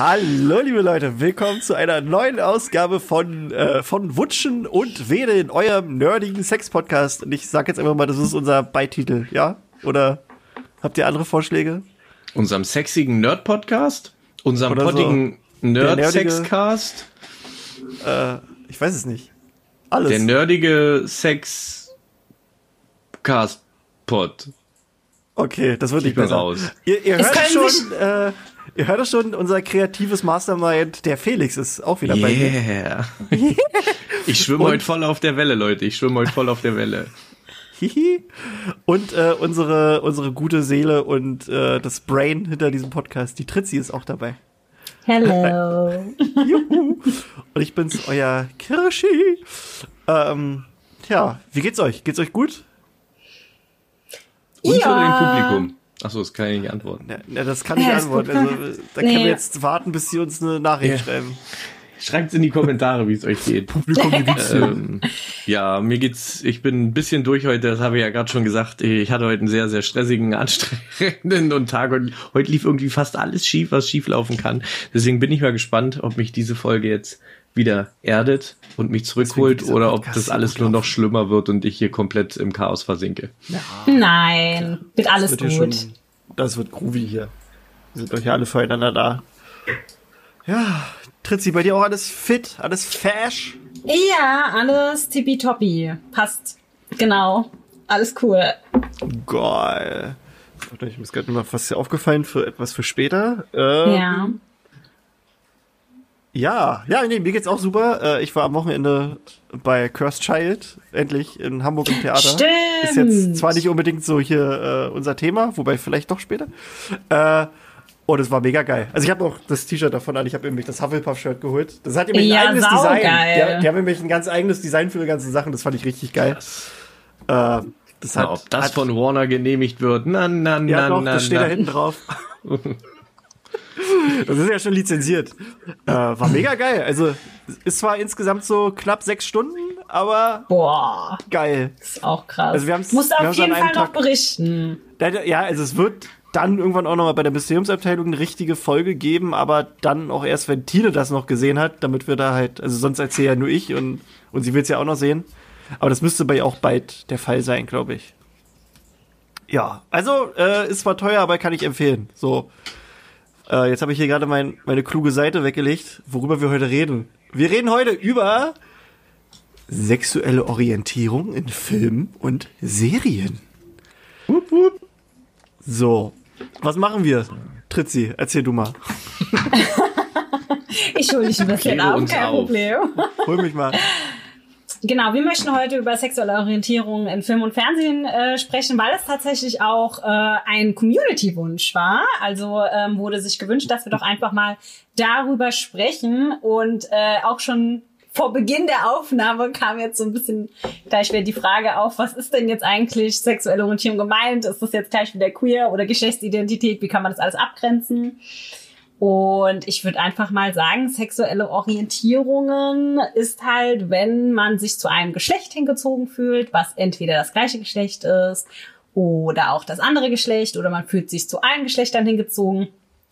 Hallo liebe Leute, willkommen zu einer neuen Ausgabe von Wutschen und Wede in eurem nerdigen Sex-Podcast. Und ich sag jetzt einfach mal, das ist unser Beititel, ja? Oder habt ihr andere Vorschläge? Unserem sexigen Nerd-Podcast? Unserem pottigen so. Nerd-Sexcast? Ich weiß es nicht. Alles. Der nerdige Sex-Cast-Pod. Okay, das wird nicht besser. Raus. Ihr hört es schon, unser kreatives Mastermind, der Felix, ist auch wieder bei mir. Ich schwimme heute voll auf der Welle, Leute. Und unsere gute Seele und das Brain hinter diesem Podcast, die Tritzi, ist auch dabei. Hello. Juhu. Und ich bin's, euer Kirschi. Wie geht's euch? Geht's euch gut? Und ja. Dem Publikum. Achso, das kann ich nicht antworten. Ja, das kann ich antworten. Also, da können wir jetzt warten, bis sie uns eine Nachricht schreiben. Schreibt's in die Kommentare, wie es euch geht. Publikum, wie geht's dir? Ja, mir geht's, ich bin ein bisschen durch heute, das habe ich ja gerade schon gesagt. Ich hatte heute einen sehr, sehr stressigen, anstrengenden Tag und heute lief irgendwie fast alles schief, was schief laufen kann. Deswegen bin ich mal gespannt, ob mich diese Folge jetzt wieder erdet und mich zurückholt oder ob das alles nur noch schlimmer wird und ich hier komplett im Chaos versinke. Ja. Nein, wird alles gut. Das wird groovy hier. Wir sind doch hier alle füreinander da. Ja, Tritzi, bei dir auch alles fit? Alles fesch? Ja, alles tippitoppi. Passt. Genau. Alles cool. Geil. Ich mir ist gerade noch was hier aufgefallen für etwas für später. Ja, mir geht's auch super. Ich war am Wochenende bei Cursed Child, endlich in Hamburg im Theater. Stimmt. Ist jetzt zwar nicht unbedingt so hier unser Thema, wobei vielleicht doch später. Und es war mega geil. Also ich habe auch das T-Shirt davon an, ich habe nämlich das Hufflepuff-Shirt geholt. Das hat nämlich ein eigenes Design. Die haben nämlich ein ganz eigenes Design für die ganzen Sachen, das fand ich richtig geil. Ob das von Warner genehmigt wird, das steht da hinten drauf. Das ist ja schon lizenziert. War mega geil. Also, ist zwar insgesamt so knapp 6 Stunden, aber geil. Ist auch krass. Also du musst auf jeden Fall noch berichten. Ja, also es wird dann irgendwann auch nochmal bei der Museumsabteilung eine richtige Folge geben, aber dann auch erst, wenn Tine das noch gesehen hat, damit wir da halt, also sonst erzähle ja nur ich und sie will es ja auch noch sehen. Aber das müsste bei ihr auch bald der Fall sein, glaube ich. Ja, also, ist zwar teuer, aber kann ich empfehlen. So. Jetzt habe ich hier gerade meine kluge Seite weggelegt, worüber wir heute reden. Wir reden heute über sexuelle Orientierung in Filmen und Serien. Wupp, wupp. So, was machen wir? Tritzi, erzähl du mal. Ich hole dich ein bisschen auf, kein Problem. Hol mich mal. Genau, wir möchten heute über sexuelle Orientierung in Film und Fernsehen sprechen, weil es tatsächlich auch ein Community-Wunsch war. Also wurde sich gewünscht, dass wir doch einfach mal darüber sprechen. Und auch schon vor Beginn der Aufnahme kam jetzt so ein bisschen gleich wieder die Frage auf, was ist denn jetzt eigentlich sexuelle Orientierung gemeint? Ist das jetzt gleich wieder queer oder Geschlechtsidentität? Wie kann man das alles abgrenzen? Und ich würde einfach mal sagen, sexuelle Orientierungen ist halt, wenn man sich zu einem Geschlecht hingezogen fühlt, was entweder das gleiche Geschlecht ist oder auch das andere Geschlecht, oder man fühlt sich zu allen Geschlechtern hingezogen.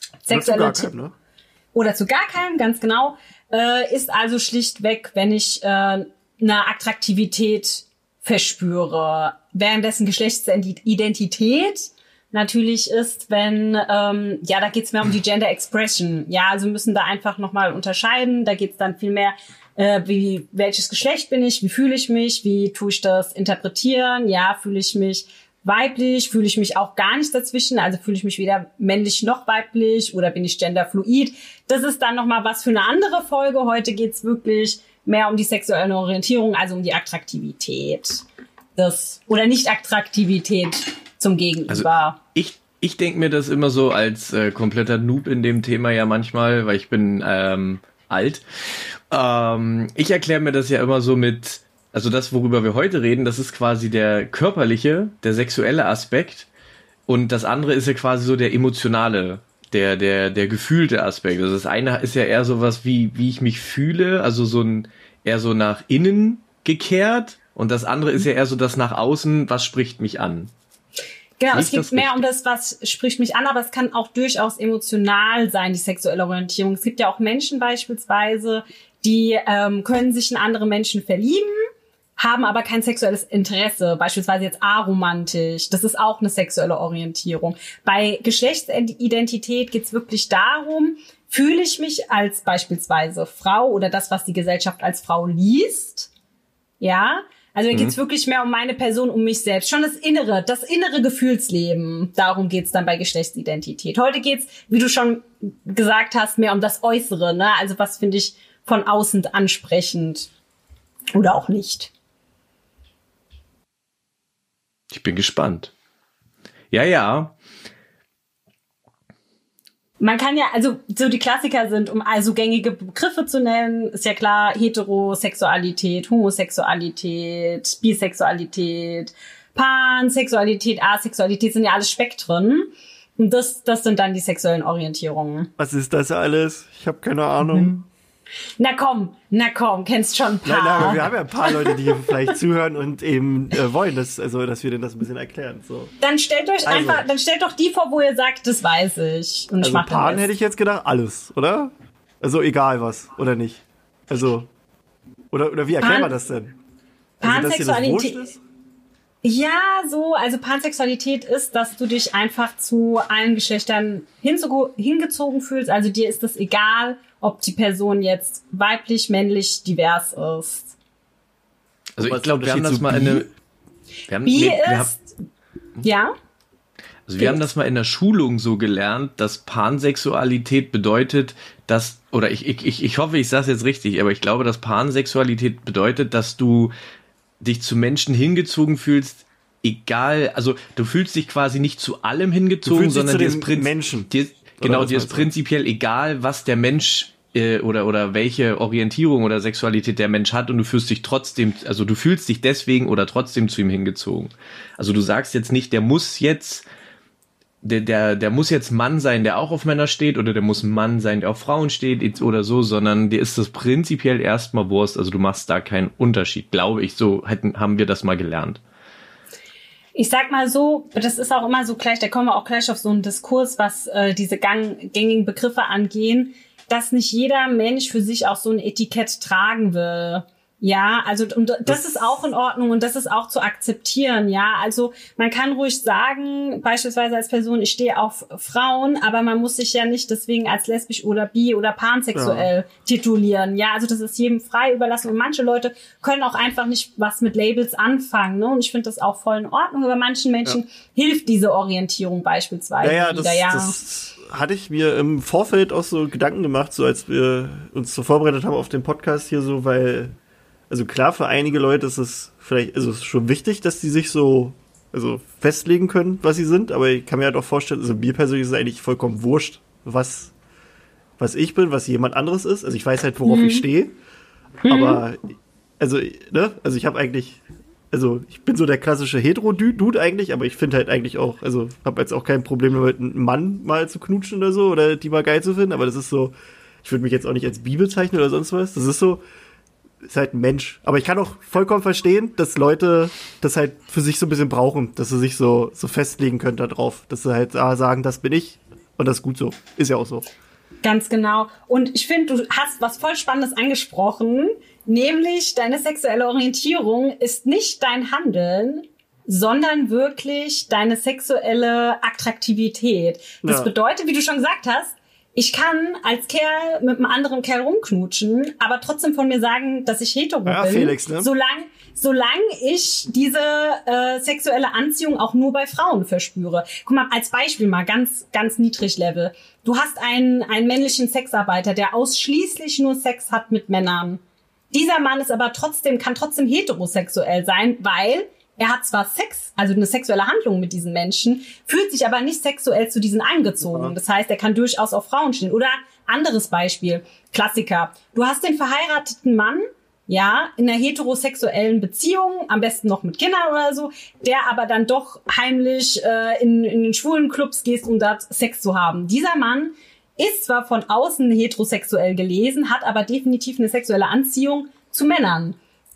Oder zu gar keinem, ganz genau. Ist also schlichtweg, wenn ich eine Attraktivität verspüre, währenddessen Geschlechtsidentität natürlich ist, wenn, da geht's mehr um die Gender Expression. Ja, also wir müssen da einfach nochmal unterscheiden. Da geht's dann viel mehr, welches Geschlecht bin ich, wie fühle ich mich, wie tue ich das interpretieren, ja, fühle ich mich weiblich, fühle ich mich auch gar nicht dazwischen, also fühle ich mich weder männlich noch weiblich oder bin ich genderfluid. Das ist dann nochmal was für eine andere Folge. Heute geht's wirklich mehr um die sexuelle Orientierung, also um die Attraktivität. Oder Nicht-Attraktivität zum Gegenüber. Also ich denke mir das immer so als kompletter Noob in dem Thema ja manchmal, weil ich bin alt. Ich erkläre mir das ja immer so mit, also das, worüber wir heute reden, das ist quasi der körperliche, der sexuelle Aspekt und das andere ist ja quasi so der emotionale, der gefühlte Aspekt. Also das eine ist ja eher sowas wie ich mich fühle, also eher so nach innen gekehrt und das andere ist ja eher so das nach außen, was spricht mich an. Genau, es geht mehr um das, was spricht mich an, aber es kann auch durchaus emotional sein, die sexuelle Orientierung. Es gibt ja auch Menschen beispielsweise, die können sich in andere Menschen verlieben, haben aber kein sexuelles Interesse, beispielsweise jetzt aromantisch. Das ist auch eine sexuelle Orientierung. Bei Geschlechtsidentität geht's wirklich darum, fühle ich mich als beispielsweise Frau oder das, was die Gesellschaft als Frau liest, ja. Also da geht's wirklich mehr um meine Person, um mich selbst. Schon das innere Gefühlsleben. Darum geht's dann bei Geschlechtsidentität. Heute geht's, wie du schon gesagt hast, mehr um das Äußere, ne? Also was finde ich von außen ansprechend oder auch nicht. Ich bin gespannt. Ja. Man kann ja, also so die Klassiker sind, um also gängige Begriffe zu nennen, ist ja klar, Heterosexualität, Homosexualität, Bisexualität, Pansexualität, Asexualität sind ja alles Spektren. Und das sind dann die sexuellen Orientierungen. Was ist das alles? Ich habe keine Ahnung. Na komm, kennst schon ein paar. Nein, aber wir haben ja ein paar Leute, die hier vielleicht zuhören und eben wollen, dass wir denen das ein bisschen erklären. So. Dann stellt doch die vor, wo ihr sagt, das weiß ich. Und also Pan hätte ich jetzt gedacht, alles, oder? Also egal was, oder nicht? Also, oder wie erklären wir das denn? Also, dass dir das wurscht ist? Ja, also Pansexualität ist, dass du dich einfach zu allen Geschlechtern hingezogen fühlst. Also dir ist es egal, ob die Person jetzt weiblich, männlich, divers ist. Also ich glaube, wir haben das mal wir haben das mal in der Schulung so gelernt, dass Pansexualität bedeutet, dass, oder ich hoffe, ich sage es jetzt richtig, aber ich glaube, dass Pansexualität bedeutet, dass du dich zu Menschen hingezogen fühlst, egal, also du fühlst dich quasi nicht zu allem hingezogen, sondern dir ist Menschen. Dir ist prinzipiell egal, was der Mensch oder welche Orientierung oder Sexualität der Mensch hat und du fühlst dich deswegen oder trotzdem zu ihm hingezogen. Also du sagst jetzt nicht, der muss jetzt Mann sein, der auch auf Männer steht, oder der muss ein Mann sein, der auf Frauen steht oder so, sondern dir ist das prinzipiell erstmal Wurst. Also du machst da keinen Unterschied, glaube ich. So haben wir das mal gelernt. Ich sag mal so, das ist auch immer so gleich, da kommen wir auch gleich auf so einen Diskurs, was diese gängigen Begriffe angehen, dass nicht jeder Mensch für sich auch so ein Etikett tragen will. Ja, also und das ist auch in Ordnung und das ist auch zu akzeptieren, ja. Also man kann ruhig sagen, beispielsweise als Person, ich stehe auf Frauen, aber man muss sich ja nicht deswegen als lesbisch oder bi oder pansexuell titulieren, ja. Also das ist jedem frei überlassen und manche Leute können auch einfach nicht was mit Labels anfangen, ne? Und ich finde das auch voll in Ordnung, aber manchen Menschen hilft diese Orientierung beispielsweise das hatte ich mir im Vorfeld auch so Gedanken gemacht, so als wir uns so vorbereitet haben auf den Podcast hier so, weil also klar, für einige Leute ist es vielleicht, also es ist schon wichtig, dass die sich so, also festlegen können, was sie sind, aber ich kann mir halt auch vorstellen, also mir persönlich ist es eigentlich vollkommen wurscht, was ich bin, was jemand anderes ist. Also ich weiß halt, worauf ich stehe, aber, also ich habe eigentlich, also ich bin so der klassische Hetero-Dude eigentlich, aber ich finde halt eigentlich auch, also habe jetzt auch kein Problem damit, einen Mann mal zu knutschen oder so, oder die mal geil zu finden, aber das ist so, ich würde mich jetzt auch nicht als bi bezeichnen oder sonst was, das ist so, ist halt ein Mensch. Aber ich kann auch vollkommen verstehen, dass Leute das halt für sich so ein bisschen brauchen, dass sie sich so festlegen können da drauf. Dass sie halt sagen, das bin ich und das ist gut so. Ist ja auch so. Ganz genau. Und ich finde, du hast was voll Spannendes angesprochen, nämlich deine sexuelle Orientierung ist nicht dein Handeln, sondern wirklich deine sexuelle Attraktivität. Das bedeutet, wie du schon gesagt hast, ich kann als Kerl mit einem anderen Kerl rumknutschen, aber trotzdem von mir sagen, dass ich hetero bin, Felix, ne? solange ich diese sexuelle Anziehung auch nur bei Frauen verspüre. Guck mal, als Beispiel mal ganz, ganz niedrig Level. Du hast einen männlichen Sexarbeiter, der ausschließlich nur Sex hat mit Männern. Dieser Mann ist aber kann trotzdem heterosexuell sein, weil er hat zwar Sex, also eine sexuelle Handlung mit diesen Menschen, fühlt sich aber nicht sexuell zu diesen angezogen. Das heißt, er kann durchaus auf Frauen stehen. Oder anderes Beispiel, Klassiker. Du hast den verheirateten Mann, ja, in einer heterosexuellen Beziehung, am besten noch mit Kindern oder so, der aber dann doch heimlich in den schwulen Clubs geht, um dort Sex zu haben. Dieser Mann ist zwar von außen heterosexuell gelesen, hat aber definitiv eine sexuelle Anziehung zu Männern.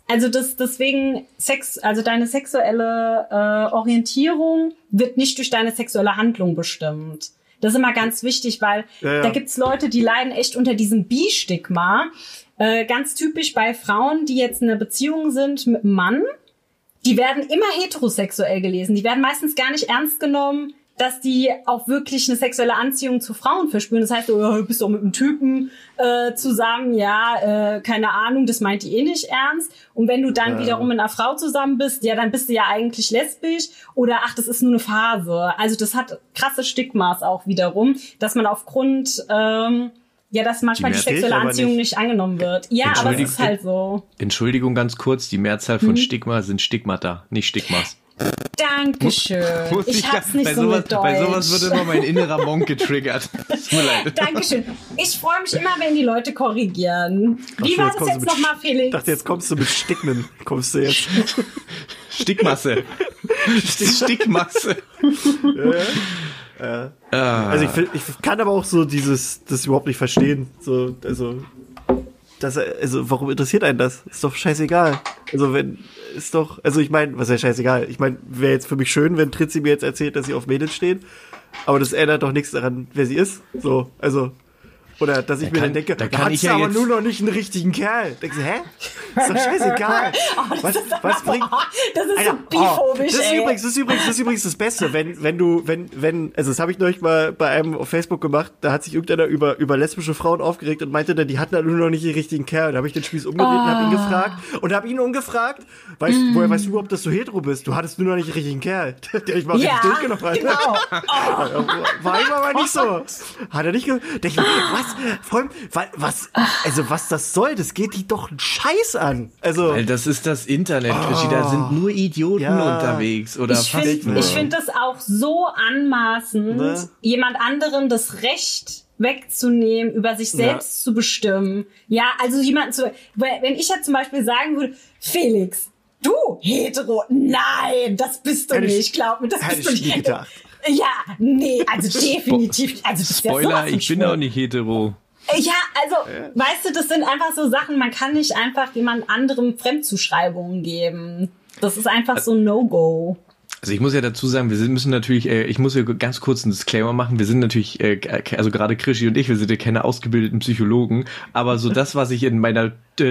Also deswegen also deine sexuelle Orientierung wird nicht durch deine sexuelle Handlung bestimmt. Das ist immer ganz wichtig, weil da gibt's Leute, die leiden echt unter diesem Bi-Stigma. Ganz typisch bei Frauen, die jetzt in einer Beziehung sind mit einem Mann, die werden immer heterosexuell gelesen. Die werden meistens gar nicht ernst genommen, dass die auch wirklich eine sexuelle Anziehung zu Frauen verspüren. Das heißt, du bist doch mit einem Typen zusammen, keine Ahnung, das meint die eh nicht ernst. Und wenn du dann wiederum mit einer Frau zusammen bist, ja, dann bist du ja eigentlich lesbisch oder ach, das ist nur eine Phase. Also das hat krasse Stigmas auch wiederum, dass man aufgrund dass manchmal die sexuelle Anziehung nicht angenommen wird. Ja, aber es ist halt so. Entschuldigung, ganz kurz, die Mehrzahl von Stigma sind Stigmata, nicht Stigmas. Dankeschön. Ich hab's nicht so mit Deutsch. Bei sowas wird immer mein innerer Monk getriggert. Tut mir leid. Dankeschön. Ich freue mich immer, wenn die Leute korrigieren. Wie war das jetzt nochmal, Felix? Ich dachte, jetzt kommst du mit Stigmen. Kommst du jetzt? Stickmasse. Stickmasse. Also ich kann aber auch so das überhaupt nicht verstehen. Warum interessiert einen das? Ist doch scheißegal. Ich meine, was heißt scheißegal? Ich meine, wäre jetzt für mich schön, wenn Tritzi mir jetzt erzählt, dass sie auf Mädels steht, aber das ändert doch nichts daran, wer sie ist. Oder dass ich mir dann denke, da hat sie aber nur noch nicht einen richtigen Kerl. Denkst du, hä? Ist doch scheißegal. Was bringt... Das ist so biphobisch, das ist übrigens das Beste, wenn das habe ich neulich mal bei einem auf Facebook gemacht, da hat sich irgendeiner über lesbische Frauen aufgeregt und meinte dann, die hatten halt nur noch nicht den richtigen Kerl. Da habe ich den Spieß umgedreht und habe ihn gefragt, woher weißt du überhaupt, dass du hetero bist? Du hattest nur noch nicht den richtigen Kerl. Der ich mal richtig durchgenommen hat. Genau. War ihm aber nicht so. Hat er nicht was? Vor allem, was das soll, das geht die doch einen Scheiß an. Weil das ist das Internet, Krischi, da sind nur Idioten unterwegs. Oder ich finde das auch so anmaßend, jemand anderem das Recht wegzunehmen, über sich selbst zu bestimmen. Ja, also wenn ich jetzt zum Beispiel sagen würde, Felix, du hetero, nein, das bist du nicht, glaub mir, das bist du nicht. Gedacht. Ja, nee, also definitiv. Also das Spoiler, ich bin auch nicht hetero. Ja, also, weißt du, das sind einfach so Sachen, man kann nicht einfach jemand anderem Fremdzuschreibungen geben. Das ist einfach so ein No-Go. Also ich muss ja dazu sagen, müssen natürlich, ich muss hier ganz kurz einen Disclaimer machen, wir sind natürlich, also gerade Krischi und ich, wir sind ja keine ausgebildeten Psychologen, aber so das, was ich in meiner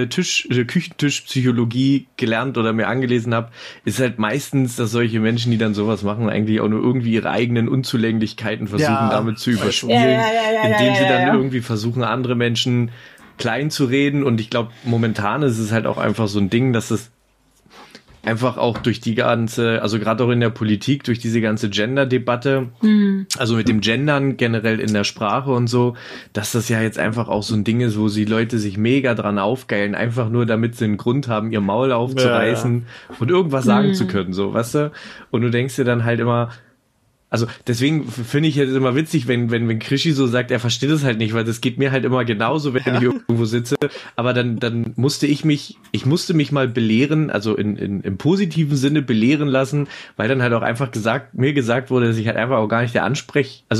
Küchentischpsychologie gelernt oder mir angelesen habe, ist halt meistens, dass solche Menschen, die dann sowas machen, eigentlich auch nur irgendwie ihre eigenen Unzulänglichkeiten versuchen damit zu überspielen, indem sie dann irgendwie versuchen, andere Menschen klein zu reden. Und ich glaube, momentan ist es halt auch einfach so ein Ding, dass es einfach auch durch die ganze, also gerade auch in der Politik, durch diese ganze Gender-Debatte, also mit dem Gendern generell in der Sprache und so, dass das ja jetzt einfach auch so ein Ding ist, wo die Leute sich mega dran aufgeilen, einfach nur damit sie einen Grund haben, ihr Maul aufzureißen und irgendwas sagen zu können, so, weißt du? Und du denkst dir dann halt immer, also deswegen finde ich jetzt immer witzig, wenn Krischi so sagt, er versteht es halt nicht, weil das geht mir halt immer genauso, wenn ich irgendwo sitze. Aber dann musste ich musste mich mal belehren, also im positiven Sinne belehren lassen, weil dann halt auch einfach mir gesagt wurde, dass ich halt einfach auch gar nicht also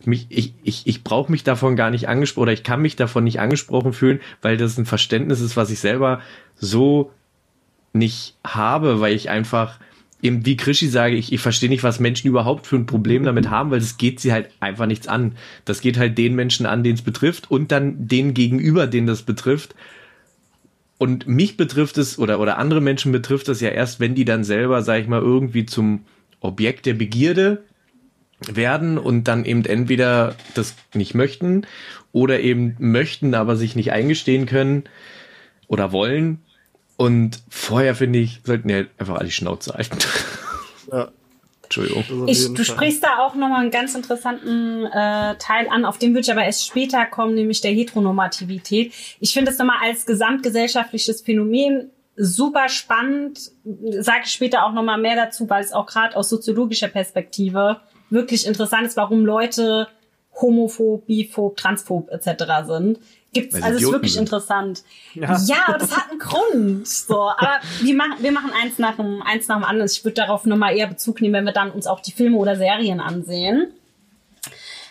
ich brauche mich davon gar nicht angesprochen, oder ich kann mich davon nicht angesprochen fühlen, weil das ein Verständnis ist, was ich selber so nicht habe, weil ich einfach eben wie Krischi sage, ich verstehe nicht, was Menschen überhaupt für ein Problem damit haben, weil das geht sie halt einfach nichts an. Das geht halt den Menschen an, den es betrifft, und dann den gegenüber, den das betrifft. Und mich betrifft es, oder andere Menschen betrifft das ja erst, wenn die dann selber, sag ich mal, irgendwie zum Objekt der Begierde werden und dann eben entweder das nicht möchten oder eben möchten, aber sich nicht eingestehen können oder wollen. Und vorher, finde ich, sollten ja einfach alle die Schnauze halten. Ja. Entschuldigung. Du sprichst da auch nochmal einen ganz interessanten Teil an, auf den würde ich aber erst später kommen, nämlich der Heteronormativität. Ich finde es nochmal als gesamtgesellschaftliches Phänomen super spannend. Sage ich später auch nochmal mehr dazu, weil es auch gerade aus soziologischer Perspektive wirklich interessant ist, warum Leute homophob, biphob, transphob etc. sind. Also ist wirklich interessant. Ja, aber das hat einen Grund. So, aber wir machen eins nach dem anderen. Ich würde darauf nochmal eher Bezug nehmen, wenn wir dann uns auch die Filme oder Serien ansehen.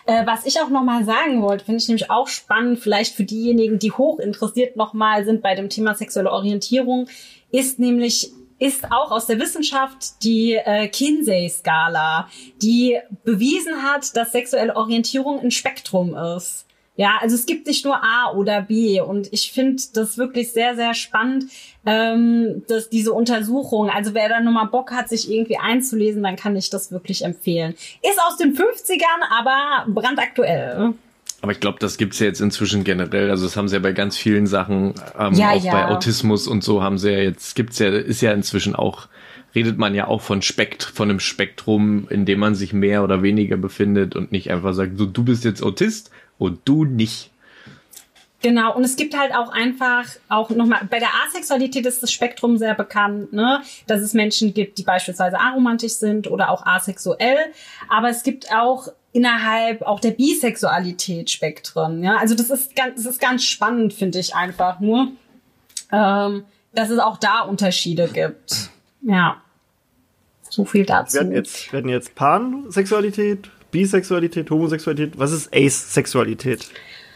Was ich auch nochmal sagen wollte, finde ich nämlich auch spannend, vielleicht für diejenigen, die hoch interessiert nochmal sind bei dem Thema sexuelle Orientierung, ist auch aus der Wissenschaft die Kinsey-Skala, die bewiesen hat, dass sexuelle Orientierung ein Spektrum ist. Ja, also es gibt nicht nur A oder B und ich finde das wirklich sehr, sehr spannend, dass diese Untersuchung, also wer da nochmal Bock hat, sich irgendwie einzulesen, dann kann ich das wirklich empfehlen. Ist aus den 50ern, aber brandaktuell. Aber ich glaube, das gibt's ja jetzt inzwischen generell. Also das haben sie ja bei ganz vielen Sachen, auch bei Autismus und so haben sie ja jetzt, ist ja inzwischen auch, redet man ja auch von einem Spektrum, in dem man sich mehr oder weniger befindet und nicht einfach sagt, so, du bist jetzt Autist und du nicht. Genau, und es gibt halt auch einfach, auch nochmal, bei der Asexualität ist das Spektrum sehr bekannt, ne, dass es Menschen gibt, die beispielsweise aromantisch sind oder auch asexuell, aber es gibt auch innerhalb auch der Bisexualität Spektren, ja, also das ist ganz spannend, finde ich einfach nur, dass es auch da Unterschiede gibt, ja, so viel dazu. Wir hatten jetzt Pansexualität, Bisexualität, Homosexualität, was ist Asexualität?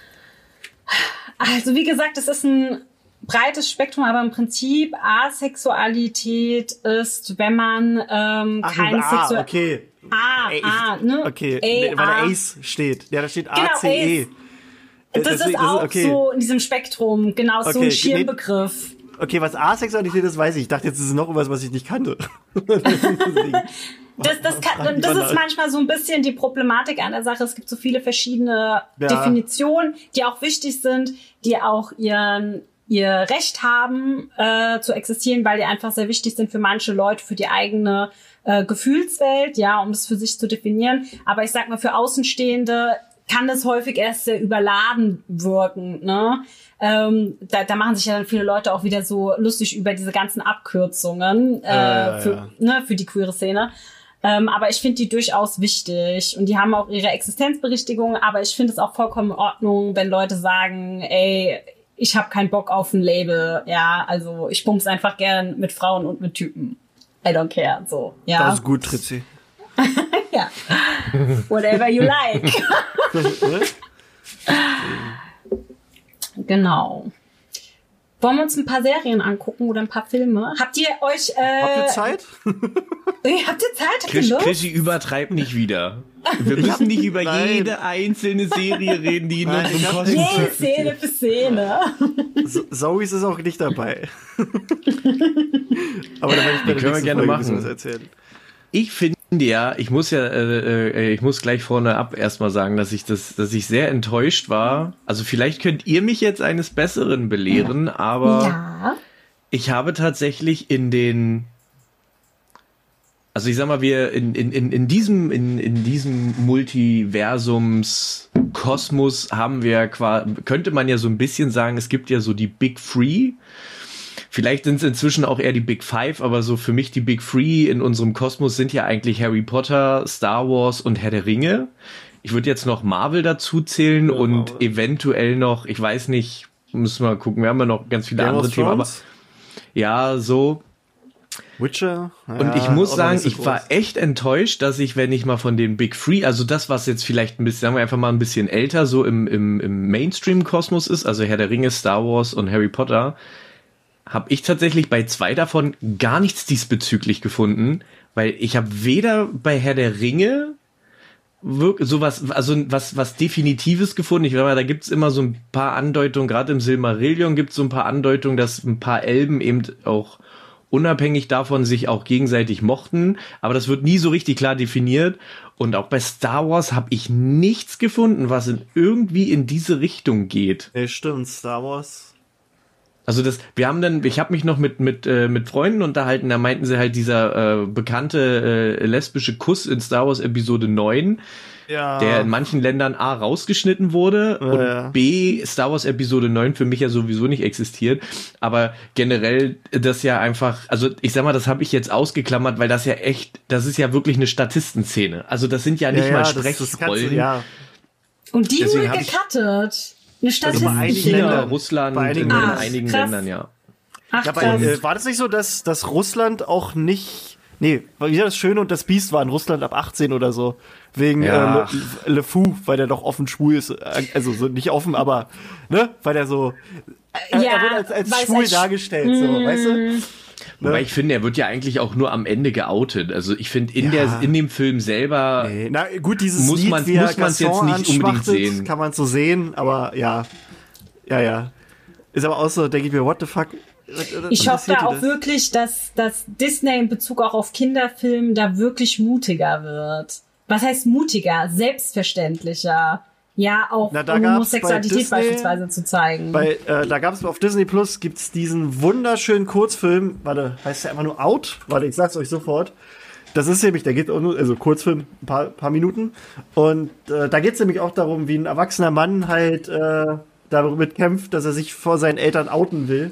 Also wie gesagt, es ist ein breites Spektrum, aber im Prinzip Asexualität ist, wenn man kein sexuell... Okay. Ne? Okay, weil der Ace steht. Ja, da steht ACE. Das ist auch okay. So in diesem Spektrum, genau, so ein Schirmbegriff. Okay, was Asexualität ist, weiß ich. Ich dachte, jetzt ist es noch irgendwas, was ich nicht kannte. Das ist manchmal so ein bisschen die Problematik an der Sache. Es gibt so viele verschiedene Definitionen, die auch wichtig sind, die auch ihr Recht haben zu existieren, weil die einfach sehr wichtig sind für manche Leute, für die eigene Gefühlswelt, ja, um das für sich zu definieren. Aber ich sag mal, für Außenstehende kann das häufig erst sehr überladen wirken, ne? Da machen sich ja dann viele Leute auch wieder so lustig über diese ganzen Abkürzungen für die queere Szene. Aber ich finde die durchaus wichtig und die haben auch ihre Existenzberechtigung, aber ich finde es auch vollkommen in Ordnung, wenn Leute sagen, ey, ich habe keinen Bock auf ein Label, ja, also ich bumps einfach gern mit Frauen und mit Typen. I don't care, so, ja. Das ist gut, Tritzi. Ja. Whatever you like. Genau. Wollen wir uns ein paar Serien angucken oder ein paar Filme? Habt ihr euch... Habt ihr Zeit? Habt ihr Zeit? Habt ihr Lust? Krischi, übertreib nicht wieder. Wir müssen nicht über jede einzelne Serie reden, die in unserem Kosmos... Jede Szene für Szene. Zoe ist auch nicht dabei. Aber da werde ich bei der nächsten gerne Folge was erzählen. Ich finde ja, ich muss gleich vorne ab erstmal sagen, dass ich sehr enttäuscht war. Also vielleicht könnt ihr mich jetzt eines Besseren belehren, aber ich habe tatsächlich also ich sag mal, wir in diesem Multiversums-Kosmos haben wir könnte man ja so ein bisschen sagen, es gibt ja so die Big Three. Vielleicht sind es inzwischen auch eher die Big Five, aber so für mich die Big Three in unserem Kosmos sind ja eigentlich Harry Potter, Star Wars und Herr der Ringe. Ich würde jetzt noch Marvel dazu zählen und eventuell noch, ich weiß nicht, müssen wir mal gucken, wir haben ja noch ganz viele andere Themen, aber ja, so. Witcher. Ja, und ich muss sagen, ich war echt enttäuscht, dass ich, wenn ich mal von den Big Three, also das, was jetzt vielleicht ein bisschen, sagen wir einfach mal ein bisschen älter, so im Mainstream-Kosmos ist, also Herr der Ringe, Star Wars und Harry Potter, habe ich tatsächlich bei 2 davon gar nichts diesbezüglich gefunden, weil ich habe weder bei Herr der Ringe sowas, also was Definitives gefunden. Ich meine, da gibt's immer so ein paar Andeutungen, gerade im Silmarillion gibt's so ein paar Andeutungen, dass ein paar Elben eben auch unabhängig davon sich auch gegenseitig mochten, aber das wird nie so richtig klar definiert. Und auch bei Star Wars habe ich nichts gefunden, was irgendwie in diese Richtung geht. Nee, stimmt, Star Wars. Also ich habe mich noch mit Freunden unterhalten, da meinten sie halt dieser bekannte lesbische Kuss in Star Wars Episode 9, der in manchen Ländern A rausgeschnitten wurde und B Star Wars Episode 9 für mich ja sowieso nicht existiert, aber generell das ja einfach, also ich sag mal, das habe ich jetzt ausgeklammert, weil das ist ja wirklich eine Statistenszene, also das sind ja nicht mal Sprechrollen. Und die wurde gecuttet. Eine China, Russland, in einigen Ländern, ja. Ach, war das nicht so, dass Russland auch nicht Nee, wie das Schöne und das Biest war in Russland ab 18 oder so. Wegen Ja. Le Fou, weil der doch offen schwul ist. Also so nicht offen, aber, ne? Weil der so. Er wird als schwul dargestellt, so, weißt du? Wobei ich finde, er wird ja eigentlich auch nur am Ende geoutet. Also ich finde, in dem Film selber Nee. Na gut, dieses muss Lied, man wie er es jetzt Gaston nicht unbedingt anschmachtet, sehen. kann man so sehen, aber ja. Ja. Ist aber auch so, denke ich mir, what the fuck? Ich hoffe da auch wirklich, dass Disney in Bezug auch auf Kinderfilmen da wirklich mutiger wird. Was heißt mutiger? Selbstverständlicher. Ja, auch Na, da um gab's Homosexualität bei Disney- beispielsweise zu zeigen. Da gab es auf Disney Plus gibt's diesen wunderschönen Kurzfilm, heißt der einfach nur Out? Ich sag's euch sofort. Das ist nämlich, der geht auch nur, also Kurzfilm, ein paar Minuten. Und da geht's nämlich auch darum, wie ein erwachsener Mann halt damit kämpft, dass er sich vor seinen Eltern outen will.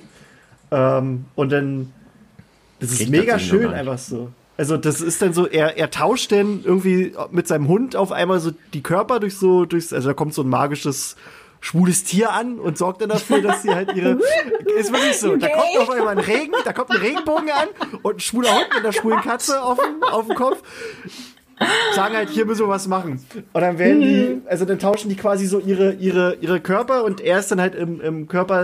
Und dann, das ist Klingt mega tatsächlich schön normal. einfach so. Also das ist dann so, er tauscht dann irgendwie mit seinem Hund auf einmal so die Körper also da kommt so ein magisches schwules Tier an und sorgt dann dafür, dass sie halt ihre, ist wirklich so, da kommt auf einmal ein Regenbogen an und ein schwuler Hund mit einer schwulen Katze auf dem Kopf. Sagen halt, hier müssen wir was machen. Und dann werden dann tauschen die quasi so ihre Körper und er ist dann halt im Körper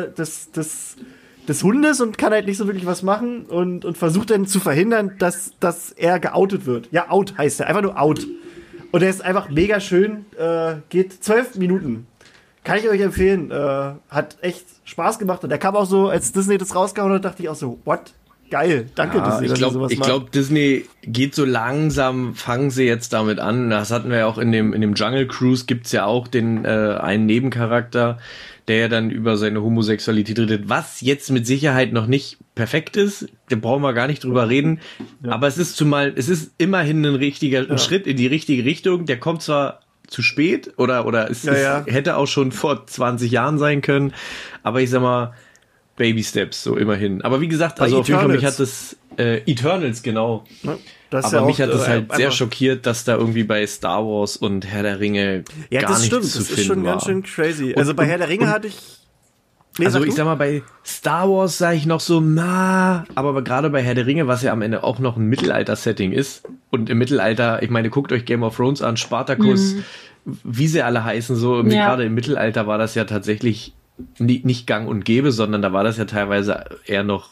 des Hundes und kann halt nicht so wirklich was machen und versucht dann zu verhindern, dass er geoutet wird. Ja, Out heißt er, einfach nur Out. Und er ist einfach mega schön, geht 12 Minuten. Kann ich euch empfehlen, hat echt Spaß gemacht und der kam auch so, als Disney das rausgehauen hat, dachte ich auch so, what? Geil, danke Disney, ich dass ihr sowas macht. glaube, Disney geht so langsam, fangen sie jetzt damit an. Das hatten wir ja auch in dem Jungle Cruise, gibt's ja auch den einen Nebencharakter, der ja dann über seine Homosexualität redet, was jetzt mit Sicherheit noch nicht perfekt ist, da brauchen wir gar nicht drüber reden, aber es ist immerhin ein Schritt in die richtige Richtung, der kommt zwar zu spät oder es hätte auch schon vor 20 Jahren sein können, aber ich sag mal, Baby Steps, so immerhin. Aber wie gesagt, also auf jeden Fall, mich hat das Eternals, genau. Ja, das aber ja mich hat das halt sehr einfach schockiert, dass da irgendwie bei Star Wars und Herr der Ringe gar nichts zu finden war. Das ist schon ganz schön crazy. Also bei Herr der Ringe hatte ich... Also ich sag mal, bei Star Wars sage ich noch so, aber gerade bei Herr der Ringe, was ja am Ende auch noch ein Mittelalter-Setting ist, und im Mittelalter, ich meine, guckt euch Game of Thrones an, Spartacus, wie sie alle heißen, so, gerade im Mittelalter war das ja tatsächlich nicht gang und gäbe, sondern da war das ja teilweise eher noch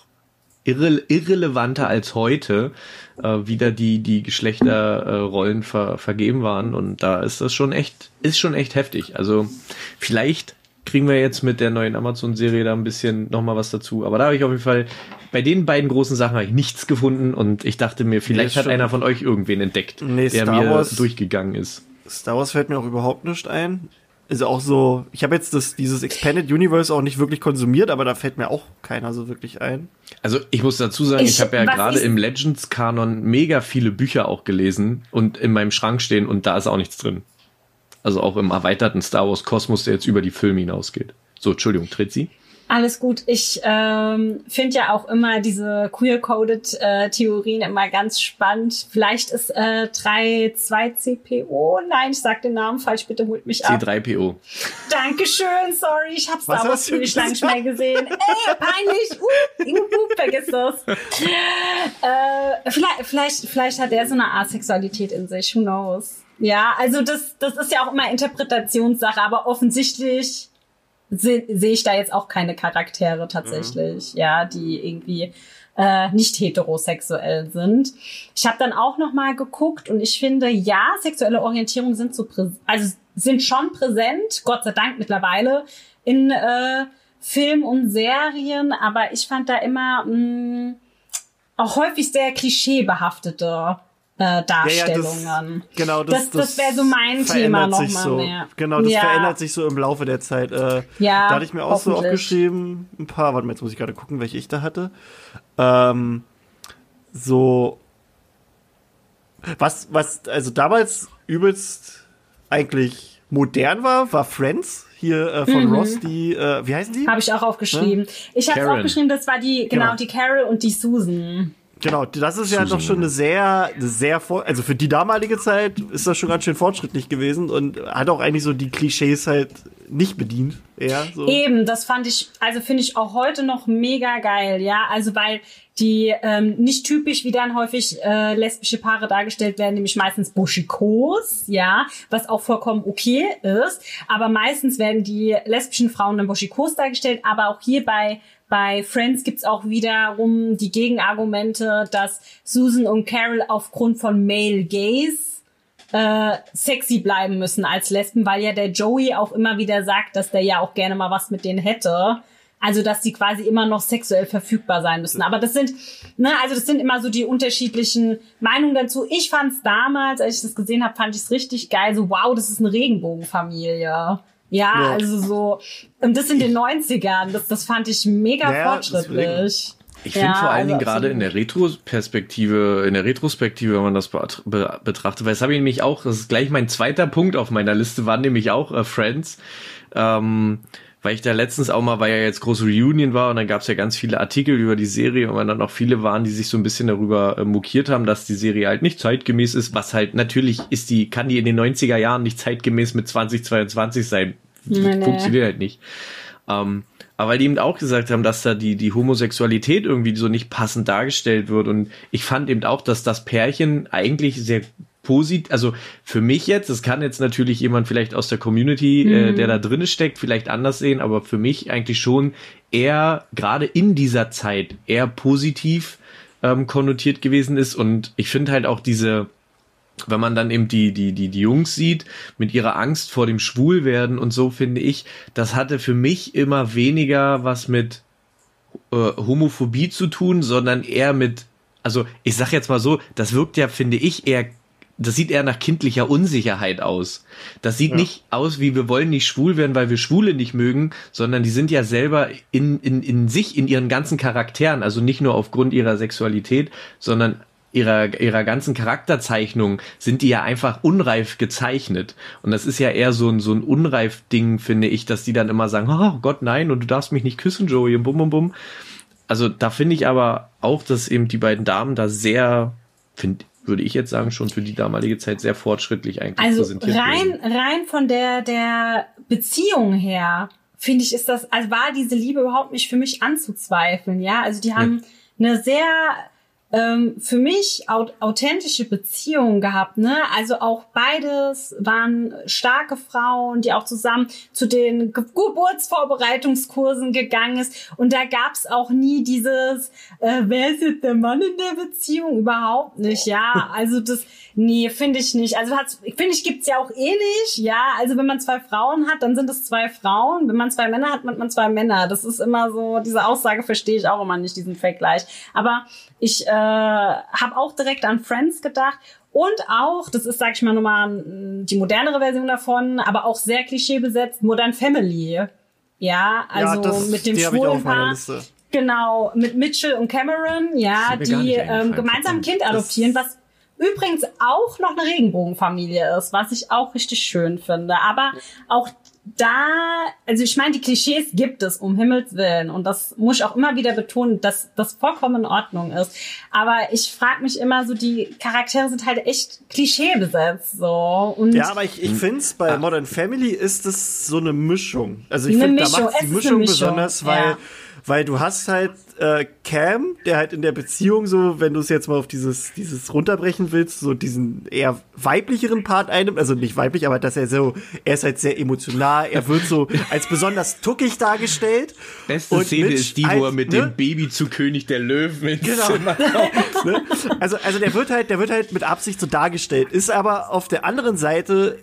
irrelevanter als heute, wie da die Geschlechterrollen vergeben waren, und da ist das schon echt heftig. Also vielleicht kriegen wir jetzt mit der neuen Amazon-Serie da ein bisschen nochmal was dazu. Aber da habe ich auf jeden Fall, bei den beiden großen Sachen habe ich nichts gefunden und ich dachte mir, vielleicht hat einer von euch irgendwen entdeckt, der mir durchgegangen ist. Star Wars fällt mir auch überhaupt nicht ein. Ist auch so, ich habe jetzt dieses Expanded Universe auch nicht wirklich konsumiert, aber da fällt mir auch keiner so wirklich ein. Also ich muss dazu sagen, ich habe ja gerade im Legends-Kanon mega viele Bücher auch gelesen und in meinem Schrank stehen und da ist auch nichts drin. Also auch im erweiterten Star Wars Kosmos, der jetzt über die Filme hinausgeht. So, Entschuldigung, Tritzi? Alles gut. Ich finde ja auch immer diese queer-coded Theorien immer ganz spannend. Vielleicht ist 3.2CPO. Nein, ich sag den Namen falsch, bitte holt mich ab. C3PO. Dankeschön, sorry, ich hab's Was da aber hast du ziemlich lange nicht mehr gesehen. Peinlich. Vergiss das. Vielleicht hat er so eine Asexualität in sich, who knows. Ja, also das ist ja auch immer Interpretationssache, aber offensichtlich sehe ich da jetzt auch keine Charaktere tatsächlich, die irgendwie nicht heterosexuell sind. Ich habe dann auch noch mal geguckt und ich finde, ja, sexuelle Orientierungen sind sind schon präsent, Gott sei Dank mittlerweile in Film und Serien, aber ich fand da immer auch häufig sehr klischeebehaftete Darstellungen. Das wäre so mein Thema nochmal mehr. Genau, das verändert sich so im Laufe der Zeit. Da hatte ich mir auch so aufgeschrieben, ein paar, warte mal, jetzt muss ich gerade gucken, welche ich da hatte. Was also damals übelst eigentlich modern war Friends. Hier von Ross, die, wie heißen die? Habe ich auch aufgeschrieben. Ne? Ich habe es aufgeschrieben, das war die Carol und die Susan. Genau, das ist ja doch schon eine sehr, also für die damalige Zeit ist das schon ganz schön fortschrittlich gewesen und hat auch eigentlich so die Klischees halt nicht bedient. Eher so. Eben, das finde ich auch heute noch mega geil, ja, also weil die nicht typisch, wie dann häufig lesbische Paare dargestellt werden, nämlich meistens buschikos, ja, was auch vollkommen okay ist, aber meistens werden die lesbischen Frauen dann buschikos dargestellt, aber auch hier bei Friends gibt's auch wiederum die Gegenargumente, dass Susan und Carol aufgrund von Male Gaze sexy bleiben müssen als Lesben, weil ja der Joey auch immer wieder sagt, dass der ja auch gerne mal was mit denen hätte. Also, dass die quasi immer noch sexuell verfügbar sein müssen. Aber das sind immer so die unterschiedlichen Meinungen dazu. Ich fand's damals, als ich das gesehen habe, fand ich's richtig geil. So, wow, das ist eine Regenbogenfamilie. Ja, also so, und das in den 90ern, das fand ich mega fortschrittlich. Ich finde vor allen Dingen gerade in der Retrospektive, wenn man das betrachtet, weil das habe ich nämlich auch, das ist gleich mein zweiter Punkt auf meiner Liste, war nämlich auch Friends, weil ich da letztens auch mal, weil ja jetzt große Reunion war und dann gab es ja ganz viele Artikel über die Serie und dann auch viele waren, die sich so ein bisschen darüber mokiert haben, dass die Serie halt nicht zeitgemäß ist, was halt natürlich kann die in den 90er Jahren nicht zeitgemäß mit 2022 sein. Funktioniert halt nicht. Aber weil die eben auch gesagt haben, dass da die Homosexualität irgendwie so nicht passend dargestellt wird und ich fand eben auch, dass das Pärchen eigentlich sehr positiv, also für mich jetzt, das kann jetzt natürlich jemand vielleicht aus der Community, der da drinne steckt, vielleicht anders sehen, aber für mich eigentlich schon eher, gerade in dieser Zeit, eher positiv konnotiert gewesen ist und ich finde halt auch wenn man dann eben die Jungs sieht, mit ihrer Angst vor dem Schwulwerden und so, finde ich, das hatte für mich immer weniger was mit Homophobie zu tun, sondern eher mit, also ich sag jetzt mal so, das wirkt ja, finde ich, das sieht eher nach kindlicher Unsicherheit aus. Das sieht nicht aus, wie wir wollen nicht schwul werden, weil wir Schwule nicht mögen, sondern die sind ja selber in sich, in ihren ganzen Charakteren, also nicht nur aufgrund ihrer Sexualität, sondern ihrer ganzen Charakterzeichnung sind die ja einfach unreif gezeichnet. Und das ist ja eher so ein unreif Ding, finde ich, dass die dann immer sagen, oh Gott, nein, und du darfst mich nicht küssen, Joey, und bum, bum, bum. Also da finde ich aber auch, dass eben die beiden Damen da sehr, würde ich jetzt sagen, schon für die damalige Zeit sehr fortschrittlich eigentlich präsentiert wurden. Rein von der Beziehung her, finde ich, war diese Liebe überhaupt nicht für mich anzuzweifeln, ja. Also die haben eine sehr für mich authentische Beziehungen gehabt, ne? Also auch beides waren starke Frauen, die auch zusammen zu den Geburtsvorbereitungskursen gegangen ist. Und da gab's auch nie dieses, wer ist jetzt der Mann in der Beziehung? Überhaupt nicht, ja. Also finde ich nicht. Also finde ich, gibt's ja auch nicht, ja. Also wenn man 2 Frauen hat, dann sind es 2 Frauen. Wenn man 2 Männer hat, hat man 2 Männer. Das ist immer so, diese Aussage verstehe ich auch immer nicht, diesen Vergleich. Aber ich habe auch direkt an Friends gedacht und auch, das ist, sag ich mal, nochmal die modernere Version davon, aber auch sehr klischeebesetzt, Modern Family. Ja, also mit dem schwulen Paar. Genau, mit Mitchell und Cameron, ja, die gemeinsam ein Kind adoptieren, was übrigens auch noch eine Regenbogenfamilie ist, was ich auch richtig schön finde. Aber auch also ich meine, die Klischees gibt es, um Himmels Willen. Und das muss ich auch immer wieder betonen, dass das vollkommen in Ordnung ist. Aber ich frage mich immer so, die Charaktere sind halt echt klischeebesetzt. So. Und ja, aber ich finde es, bei Modern Family ist es so eine Mischung. Also ich finde, da macht die Mischung besonders, weil du hast halt Cam, der halt in der Beziehung so, wenn du es jetzt mal auf dieses runterbrechen willst, so diesen eher weiblicheren Part einnimmt, also nicht weiblich, aber dass er ist halt sehr emotional, er wird so als besonders tuckig dargestellt. Beste Szene ist die, wo er mit dem Baby zu König der Löwen ins Zimmer kommt. Ne? Also der wird halt mit Absicht so dargestellt, ist aber auf der anderen Seite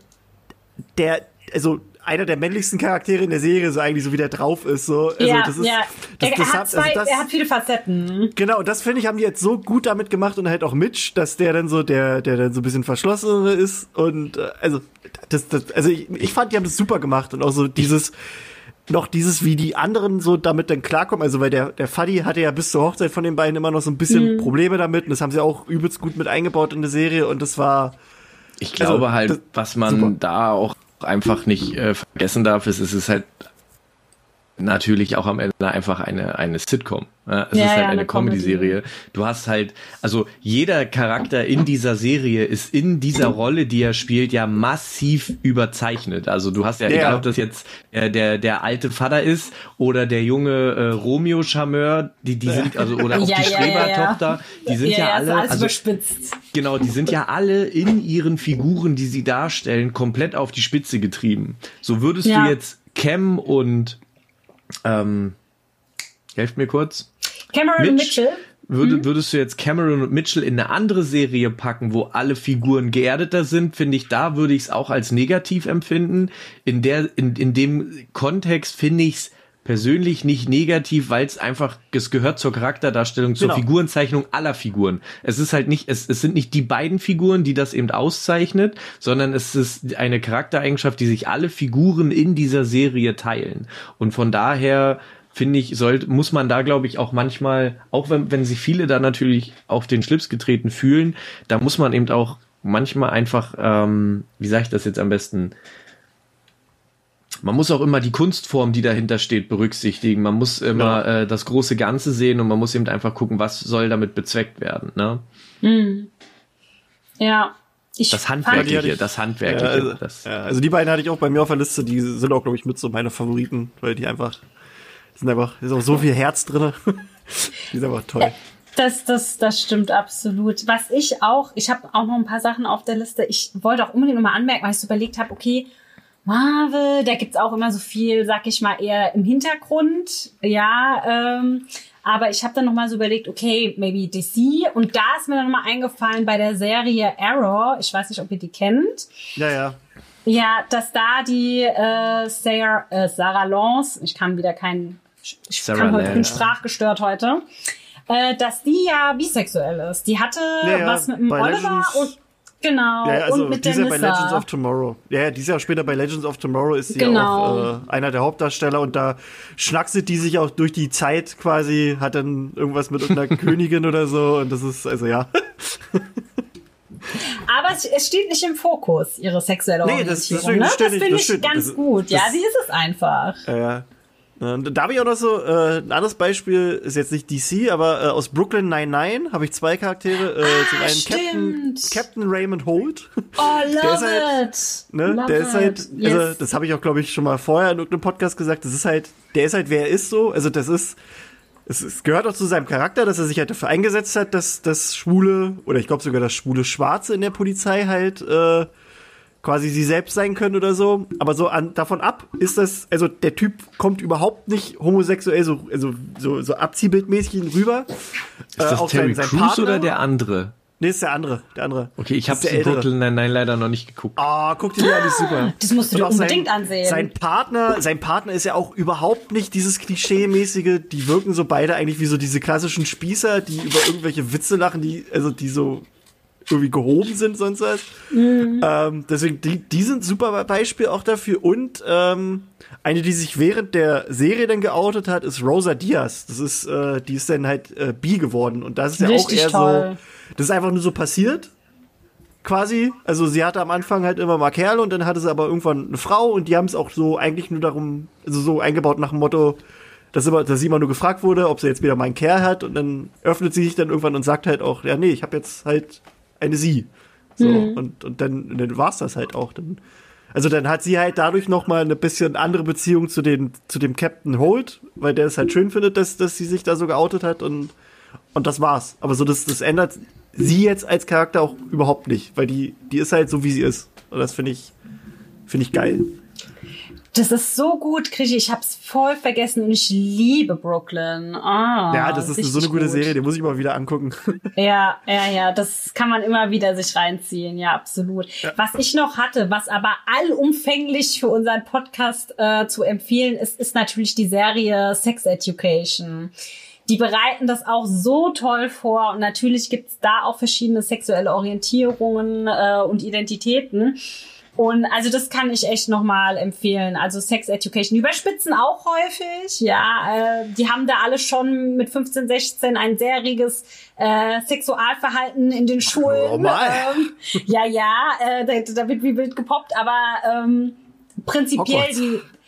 einer der männlichsten Charaktere in der Serie, so eigentlich so wie der drauf ist. So. Also er hat viele Facetten. Genau, und das finde ich, haben die jetzt so gut damit gemacht und halt auch Mitch, dass der dann so, der dann so ein bisschen verschlossener ist und ich fand, die haben das super gemacht und auch so dieses, wie die anderen so damit dann klarkommen, also weil der Fuddy hatte ja bis zur Hochzeit von den beiden immer noch so ein bisschen Probleme damit und das haben sie auch übelst gut mit eingebaut in der Serie und das war... Ich glaube was man da auch einfach nicht vergessen darf, es ist halt natürlich auch am Ende einfach eine Sitcom. Es ist halt eine Comedy-Serie. Du hast halt, also jeder Charakter in dieser Serie ist in dieser Rolle, die er spielt, ja massiv überzeichnet. Also du hast ja, egal ob das jetzt der alte Vater ist oder der junge Romeo-Charmeur, die sind, also oder auch die Schrebertochter, die sind ja alle, alles überspitzt. Genau, die sind ja alle in ihren Figuren, die sie darstellen, komplett auf die Spitze getrieben. So würdest du jetzt Cam und helft mir kurz. Cameron und Mitchell. Würdest du jetzt Cameron und Mitchell in eine andere Serie packen, wo alle Figuren geerdeter sind, finde ich, da würde ich es auch als negativ empfinden. In dem Kontext finde ich es persönlich nicht negativ, weil es einfach, es gehört zur Charakterdarstellung, zur Figurenzeichnung aller Figuren. Es ist halt nicht, es sind nicht die beiden Figuren, die das eben auszeichnet, sondern es ist eine Charaktereigenschaft, die sich alle Figuren in dieser Serie teilen. Und von daher finde ich, muss man da, glaube ich, auch manchmal, auch wenn sich viele da natürlich auf den Schlips getreten fühlen, da muss man eben auch manchmal einfach, wie sage ich das jetzt am besten, man muss auch immer die Kunstform, die dahinter steht, berücksichtigen. Man muss immer das große Ganze sehen und man muss eben einfach gucken, was soll damit bezweckt werden. Ne? Ja. Das Handwerkliche. Also die beiden hatte ich auch bei mir auf der Liste. Die sind auch, glaube ich, mit so meine Favoriten, weil die einfach, ist auch so viel Herz drin. Die sind einfach toll. Das stimmt absolut. Ich habe auch noch ein paar Sachen auf der Liste. Ich wollte auch unbedingt nochmal anmerken, weil ich so überlegt habe, okay, Marvel, da gibt's auch immer so viel, sag ich mal, eher im Hintergrund, aber ich habe dann nochmal so überlegt, okay, maybe DC, und da ist mir dann nochmal eingefallen bei der Serie Arrow, ich weiß nicht, ob ihr die kennt. Ja, dass da die Sarah Lance, ich bin sprachgestört heute, dass die ja bisexuell ist. Die hatte was mit dem Oliver und genau, also und mit die ist ja Melissa. bei Legends of Tomorrow. Ja, die ist ja später bei Legends of Tomorrow, ist sie ja auch einer der Hauptdarsteller, und da schnackselt die sich auch durch die Zeit quasi, hat dann irgendwas mit irgendeiner Königin oder so, und das ist, also ja. Aber es steht nicht im Fokus, ihre sexuelle Orientierung. Das finde ich ganz gut. Ja, sie ist es einfach. Ja. Da habe ich auch noch so ein anderes Beispiel, ist jetzt nicht DC, aber aus Brooklyn Nine-Nine habe ich zwei Charaktere. Zum einen Captain Raymond Holt. Oh, love it. Der ist halt, yes. Also das habe ich auch, glaube ich, schon mal vorher in irgendeinem Podcast gesagt, der ist halt, wer er ist so. Also es gehört auch zu seinem Charakter, dass er sich halt dafür eingesetzt hat, dass das schwule, oder ich glaube sogar das schwule Schwarze in der Polizei halt quasi sie selbst sein können oder so. Aber davon ab ist das, also der Typ kommt überhaupt nicht homosexuell, so abziehbildmäßig rüber. Ist das auch Terry Crews Partner, oder der andere? Nee, ist der andere. Okay, ich habe Brooklyn Nine-Nine leider noch nicht geguckt. Guck dir die an, die ist super. Das musst du dir unbedingt ansehen. Sein Partner ist ja auch überhaupt nicht dieses Klischee-mäßige, die wirken so beide eigentlich wie so diese klassischen Spießer, die über irgendwelche Witze lachen, die so irgendwie gehoben sind, sonst was. Deswegen, die sind super Beispiel auch dafür. Und eine, die sich während der Serie dann geoutet hat, ist Rosa Diaz. Das ist, die ist dann halt bi geworden. Und das ist ja richtig auch eher toll. So, das ist einfach nur so passiert, quasi. Also sie hatte am Anfang halt immer mal Kerle, und dann hatte sie aber irgendwann eine Frau, und die haben es auch so eigentlich nur darum, also so eingebaut nach dem Motto, dass sie immer nur gefragt wurde, ob sie jetzt wieder mal einen Kerl hat, und dann öffnet sie sich dann irgendwann und sagt halt auch, ja, nee, ich habe jetzt halt eine sie. So, und dann war's das halt auch. Dann hat sie halt dadurch noch mal eine bisschen andere Beziehung zu dem Captain Holt, weil der es halt schön findet, dass sie sich da so geoutet hat, und das war's. Aber so, das ändert sie jetzt als Charakter auch überhaupt nicht, weil die ist halt so, wie sie ist. Und das finde ich geil. Das ist so gut, Krischi. Ich hab's voll vergessen, und ich liebe Brooklyn. Ja, das ist so eine gute Serie, die muss ich mal wieder angucken. Ja, das kann man immer wieder sich reinziehen. Ja, absolut. Ja. Was ich noch hatte, was aber allumfänglich für unseren Podcast zu empfehlen ist natürlich die Serie Sex Education. Die bereiten das auch so toll vor, und natürlich gibt's da auch verschiedene sexuelle Orientierungen und Identitäten. Und also das kann ich echt nochmal empfehlen. Also Sex Education, die überspitzen auch häufig. Ja, die haben da alle schon mit 15, 16 ein sehr reges Sexualverhalten in den Schulen. Da wird wie wild gepoppt, aber prinzipiell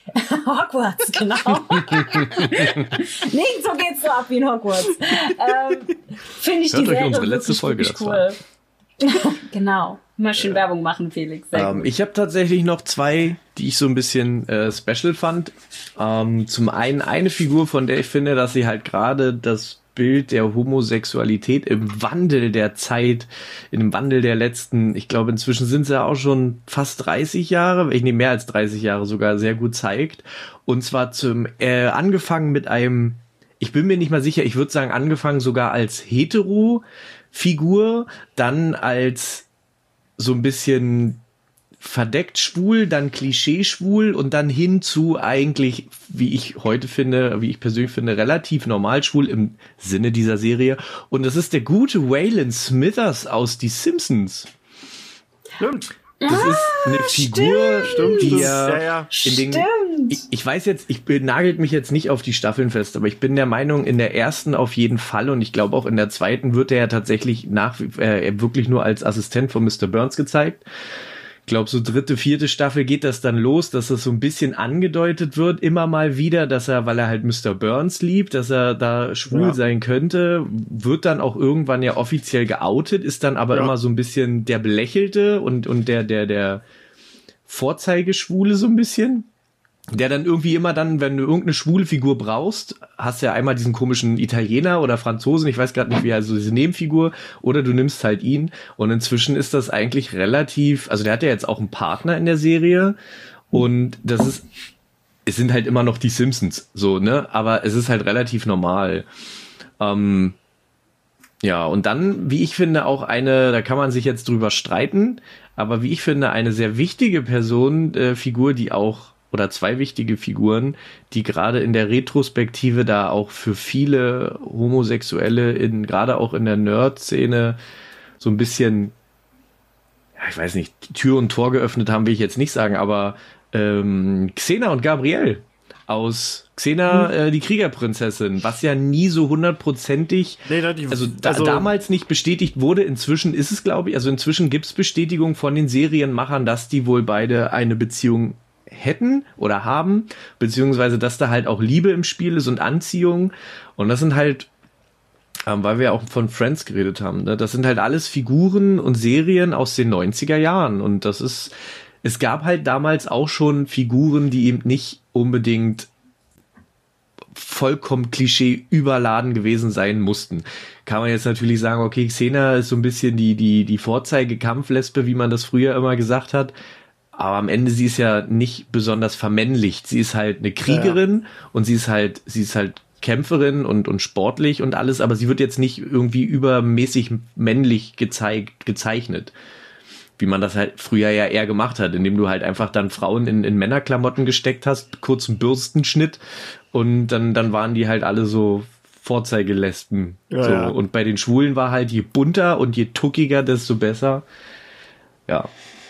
Hogwarts, genau. Nirgendwo geht's so ab wie in Hogwarts. Finde ich Hört die euch Serie unsere letzte wirklich, Folge wirklich dazu cool. Genau. Mal schön Werbung machen, Felix. Sehr gut. Ich habe tatsächlich noch zwei, die ich so ein bisschen special fand. Zum einen eine Figur, von der ich finde, dass sie halt gerade das Bild der Homosexualität im Wandel der Zeit, in dem Wandel der letzten, ich glaube inzwischen sind es ja auch schon fast 30 Jahre, ich nehme mehr als 30 Jahre sogar, sehr gut zeigt. Und zwar angefangen mit einem, ich bin mir nicht mal sicher, ich würde sagen angefangen sogar als Hetero-Figur, dann als so ein bisschen verdeckt schwul, dann Klischee-schwul und dann hin zu eigentlich, wie ich persönlich finde, relativ normal schwul im Sinne dieser Serie. Und das ist der gute Waylon Smithers aus Die Simpsons. Stimmt. Das ist eine Figur, die ja in den, ich weiß jetzt, nagelt mich jetzt nicht auf die Staffeln fest, aber ich bin der Meinung, in der ersten auf jeden Fall und ich glaube auch in der zweiten wird er ja tatsächlich wirklich nur als Assistent von Mr. Burns gezeigt. Ich glaube, so 3., 4. Staffel geht das dann los, dass das so ein bisschen angedeutet wird, immer mal wieder, dass er, weil er halt Mr. Burns liebt, dass er da schwul sein könnte, wird dann auch irgendwann ja offiziell geoutet, ist dann aber immer so ein bisschen der Belächelte und der Vorzeigeschwule so ein bisschen. Der dann irgendwie immer dann, wenn du irgendeine schwule Figur brauchst, hast ja einmal diesen komischen Italiener oder Franzosen, ich weiß gerade nicht wie, also diese Nebenfigur, oder du nimmst halt ihn. Und inzwischen ist das eigentlich relativ, also der hat ja jetzt auch einen Partner in der Serie und es sind halt immer noch die Simpsons, so, ne, aber es ist halt relativ normal. Ja, und dann, wie ich finde, auch da kann man sich jetzt drüber streiten, aber wie ich finde, eine sehr wichtige Figur, die auch, oder zwei wichtige Figuren, die gerade in der Retrospektive da auch für viele Homosexuelle gerade auch in der Nerd-Szene so ein bisschen, ja, ich weiß nicht, Tür und Tor geöffnet haben, will ich jetzt nicht sagen, aber Xena und Gabrielle aus Xena, die Kriegerprinzessin, was ja nie so hundertprozentig, damals nicht bestätigt wurde, inzwischen ist es, glaube ich, also inzwischen gibt es Bestätigung von den Serienmachern, dass die wohl beide eine Beziehung hätten oder haben, beziehungsweise dass da halt auch Liebe im Spiel ist und Anziehung. Und das sind halt, weil wir auch von Friends geredet haben, ne? Das sind halt alles Figuren und Serien aus den 90er Jahren. Und es gab halt damals auch schon Figuren, die eben nicht unbedingt vollkommen Klischee überladen gewesen sein mussten. Kann man jetzt natürlich sagen, okay, Xena ist so ein bisschen die Vorzeige-Kampflesbe, wie man das früher immer gesagt hat. Aber am Ende, sie ist ja nicht besonders vermännlicht. Sie ist halt eine Kriegerin und sie ist halt Kämpferin und sportlich und alles, aber sie wird jetzt nicht irgendwie übermäßig männlich gezeichnet. Wie man das halt früher ja eher gemacht hat, indem du halt einfach dann Frauen in Männerklamotten gesteckt hast, kurzen Bürstenschnitt und dann waren die halt alle so Vorzeigelesben. Ja. Und bei den Schwulen war halt je bunter und je tuckiger, desto besser. Ja.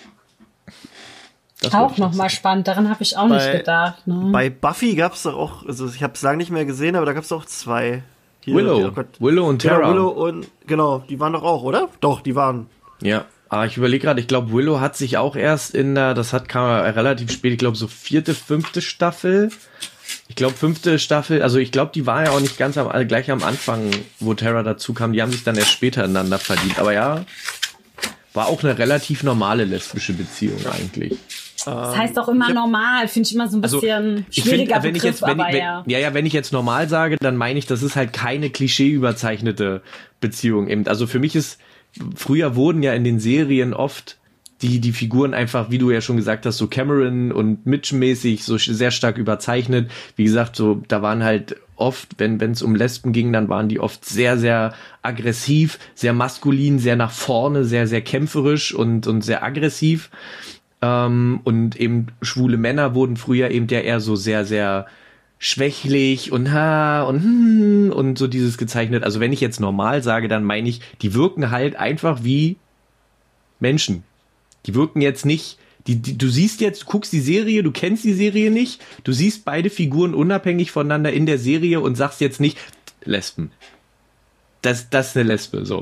Auch nochmal spannend, daran habe ich auch nicht gedacht. Ne? Bei Buffy gab es doch auch, also ich habe es lange nicht mehr gesehen, aber da gab es auch zwei. Willow und Tara. Ja, Willow und, genau, die waren doch auch, oder? Doch, die waren. Ja, aber ich überlege gerade, ich glaube, Willow hat sich auch erst kam relativ spät, ich glaube so 4., 5. Staffel. Ich glaube 5. Staffel, also ich glaube, die war ja auch nicht gleich am Anfang, wo Tara dazu kam, die haben sich dann erst später ineinander verliebt, aber ja, war auch eine relativ normale lesbische Beziehung eigentlich. Das heißt auch immer normal, finde ich immer so ein bisschen schwieriger Begriff, wenn ich jetzt normal sage, dann meine ich, das ist halt keine klischee-überzeichnete Beziehung eben. Also für mich früher wurden ja in den Serien oft die Figuren einfach, wie du ja schon gesagt hast, so Cameron und Mitch-mäßig so sehr stark überzeichnet. Wie gesagt, so da waren halt oft, wenn es um Lesben ging, dann waren die oft sehr, sehr aggressiv, sehr maskulin, sehr nach vorne, sehr, sehr kämpferisch und sehr aggressiv. Und eben schwule Männer wurden früher eben ja eher so sehr, sehr schwächlich und so dieses gezeichnet. Also wenn ich jetzt normal sage, dann meine ich, die wirken halt einfach wie Menschen. Die wirken jetzt nicht, du siehst jetzt, du guckst die Serie, du kennst die Serie nicht, du siehst beide Figuren unabhängig voneinander in der Serie und sagst jetzt nicht, Lesben. Das ist eine Lesbe, so.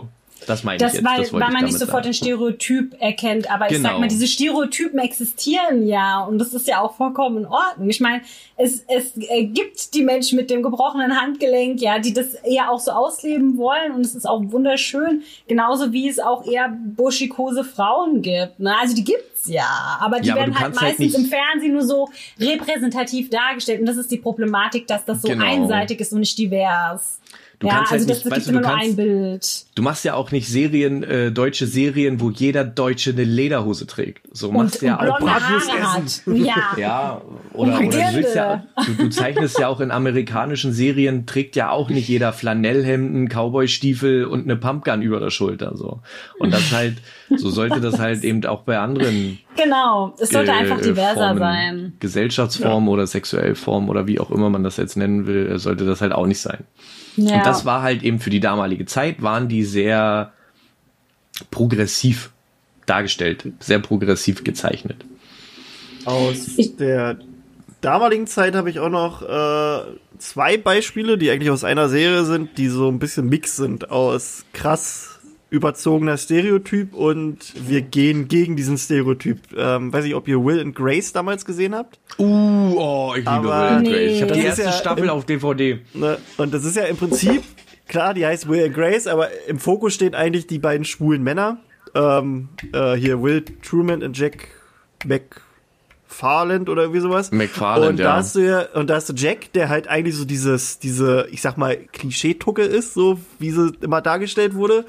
Das meine ich Das, jetzt. weil, Das wollte weil ich man nicht damit sofort den sagen. Stereotyp erkennt. Aber ich sag Genau. mal, diese Stereotypen existieren ja. Und das ist ja auch vollkommen in Ordnung. Ich meine, es gibt die Menschen mit dem gebrochenen Handgelenk, ja, die das eher auch so ausleben wollen. Und es ist auch wunderschön. Genauso wie es auch eher buschikose Frauen gibt. Ne? Also die gibt's ja. Aber die Ja, aber werden du halt kannst halt meistens nicht- im Fernsehen nur so repräsentativ dargestellt. Und das ist die Problematik, dass das so Genau. einseitig ist und nicht divers. Du Ja, kannst also halt das nicht, gibt weißt du, immer du nur kannst, ein Bild. du machst ja auch nicht deutsche Serien, wo jeder Deutsche eine Lederhose trägt. So machst du ja auch. blonde Bratwurst Haare hat. essen. Ja. Ja, oder Und du willst ja, Dirndl. du zeichnest ja auch in amerikanischen Serien, trägt ja auch nicht jeder Flanellhemden, Cowboystiefel und eine Pumpgun über der Schulter, so. Und das halt, so sollte das halt eben auch bei anderen Genau, es sollte einfach diverser Formen, sein. Gesellschaftsformen oder sexuell Formen oder wie auch immer man das jetzt nennen will, sollte das halt auch nicht sein. Ja. Und das war halt eben für die damalige Zeit, waren die sehr progressiv dargestellt, sehr progressiv gezeichnet. Aus der damaligen Zeit habe ich auch noch 2 Beispiele, die eigentlich aus einer Serie sind, die so ein bisschen Mix sind aus krass überzogener Stereotyp und wir gehen gegen diesen Stereotyp. Weiß nicht, ob ihr Will and Grace damals gesehen habt. Ich liebe Aber- Will and Grace. Ich habe Das die ist erste ja Staffel auf DVD. Ne? Und das ist ja im Prinzip, klar, die heißt Will and Grace, aber im Fokus stehen eigentlich die beiden schwulen Männer. Hier Will Truman und Jack McFarland oder irgendwie sowas. McFarland, und da hast du Jack, der halt eigentlich so diese, ich sag mal, Klischee-Tucke ist, so wie sie immer dargestellt wurde.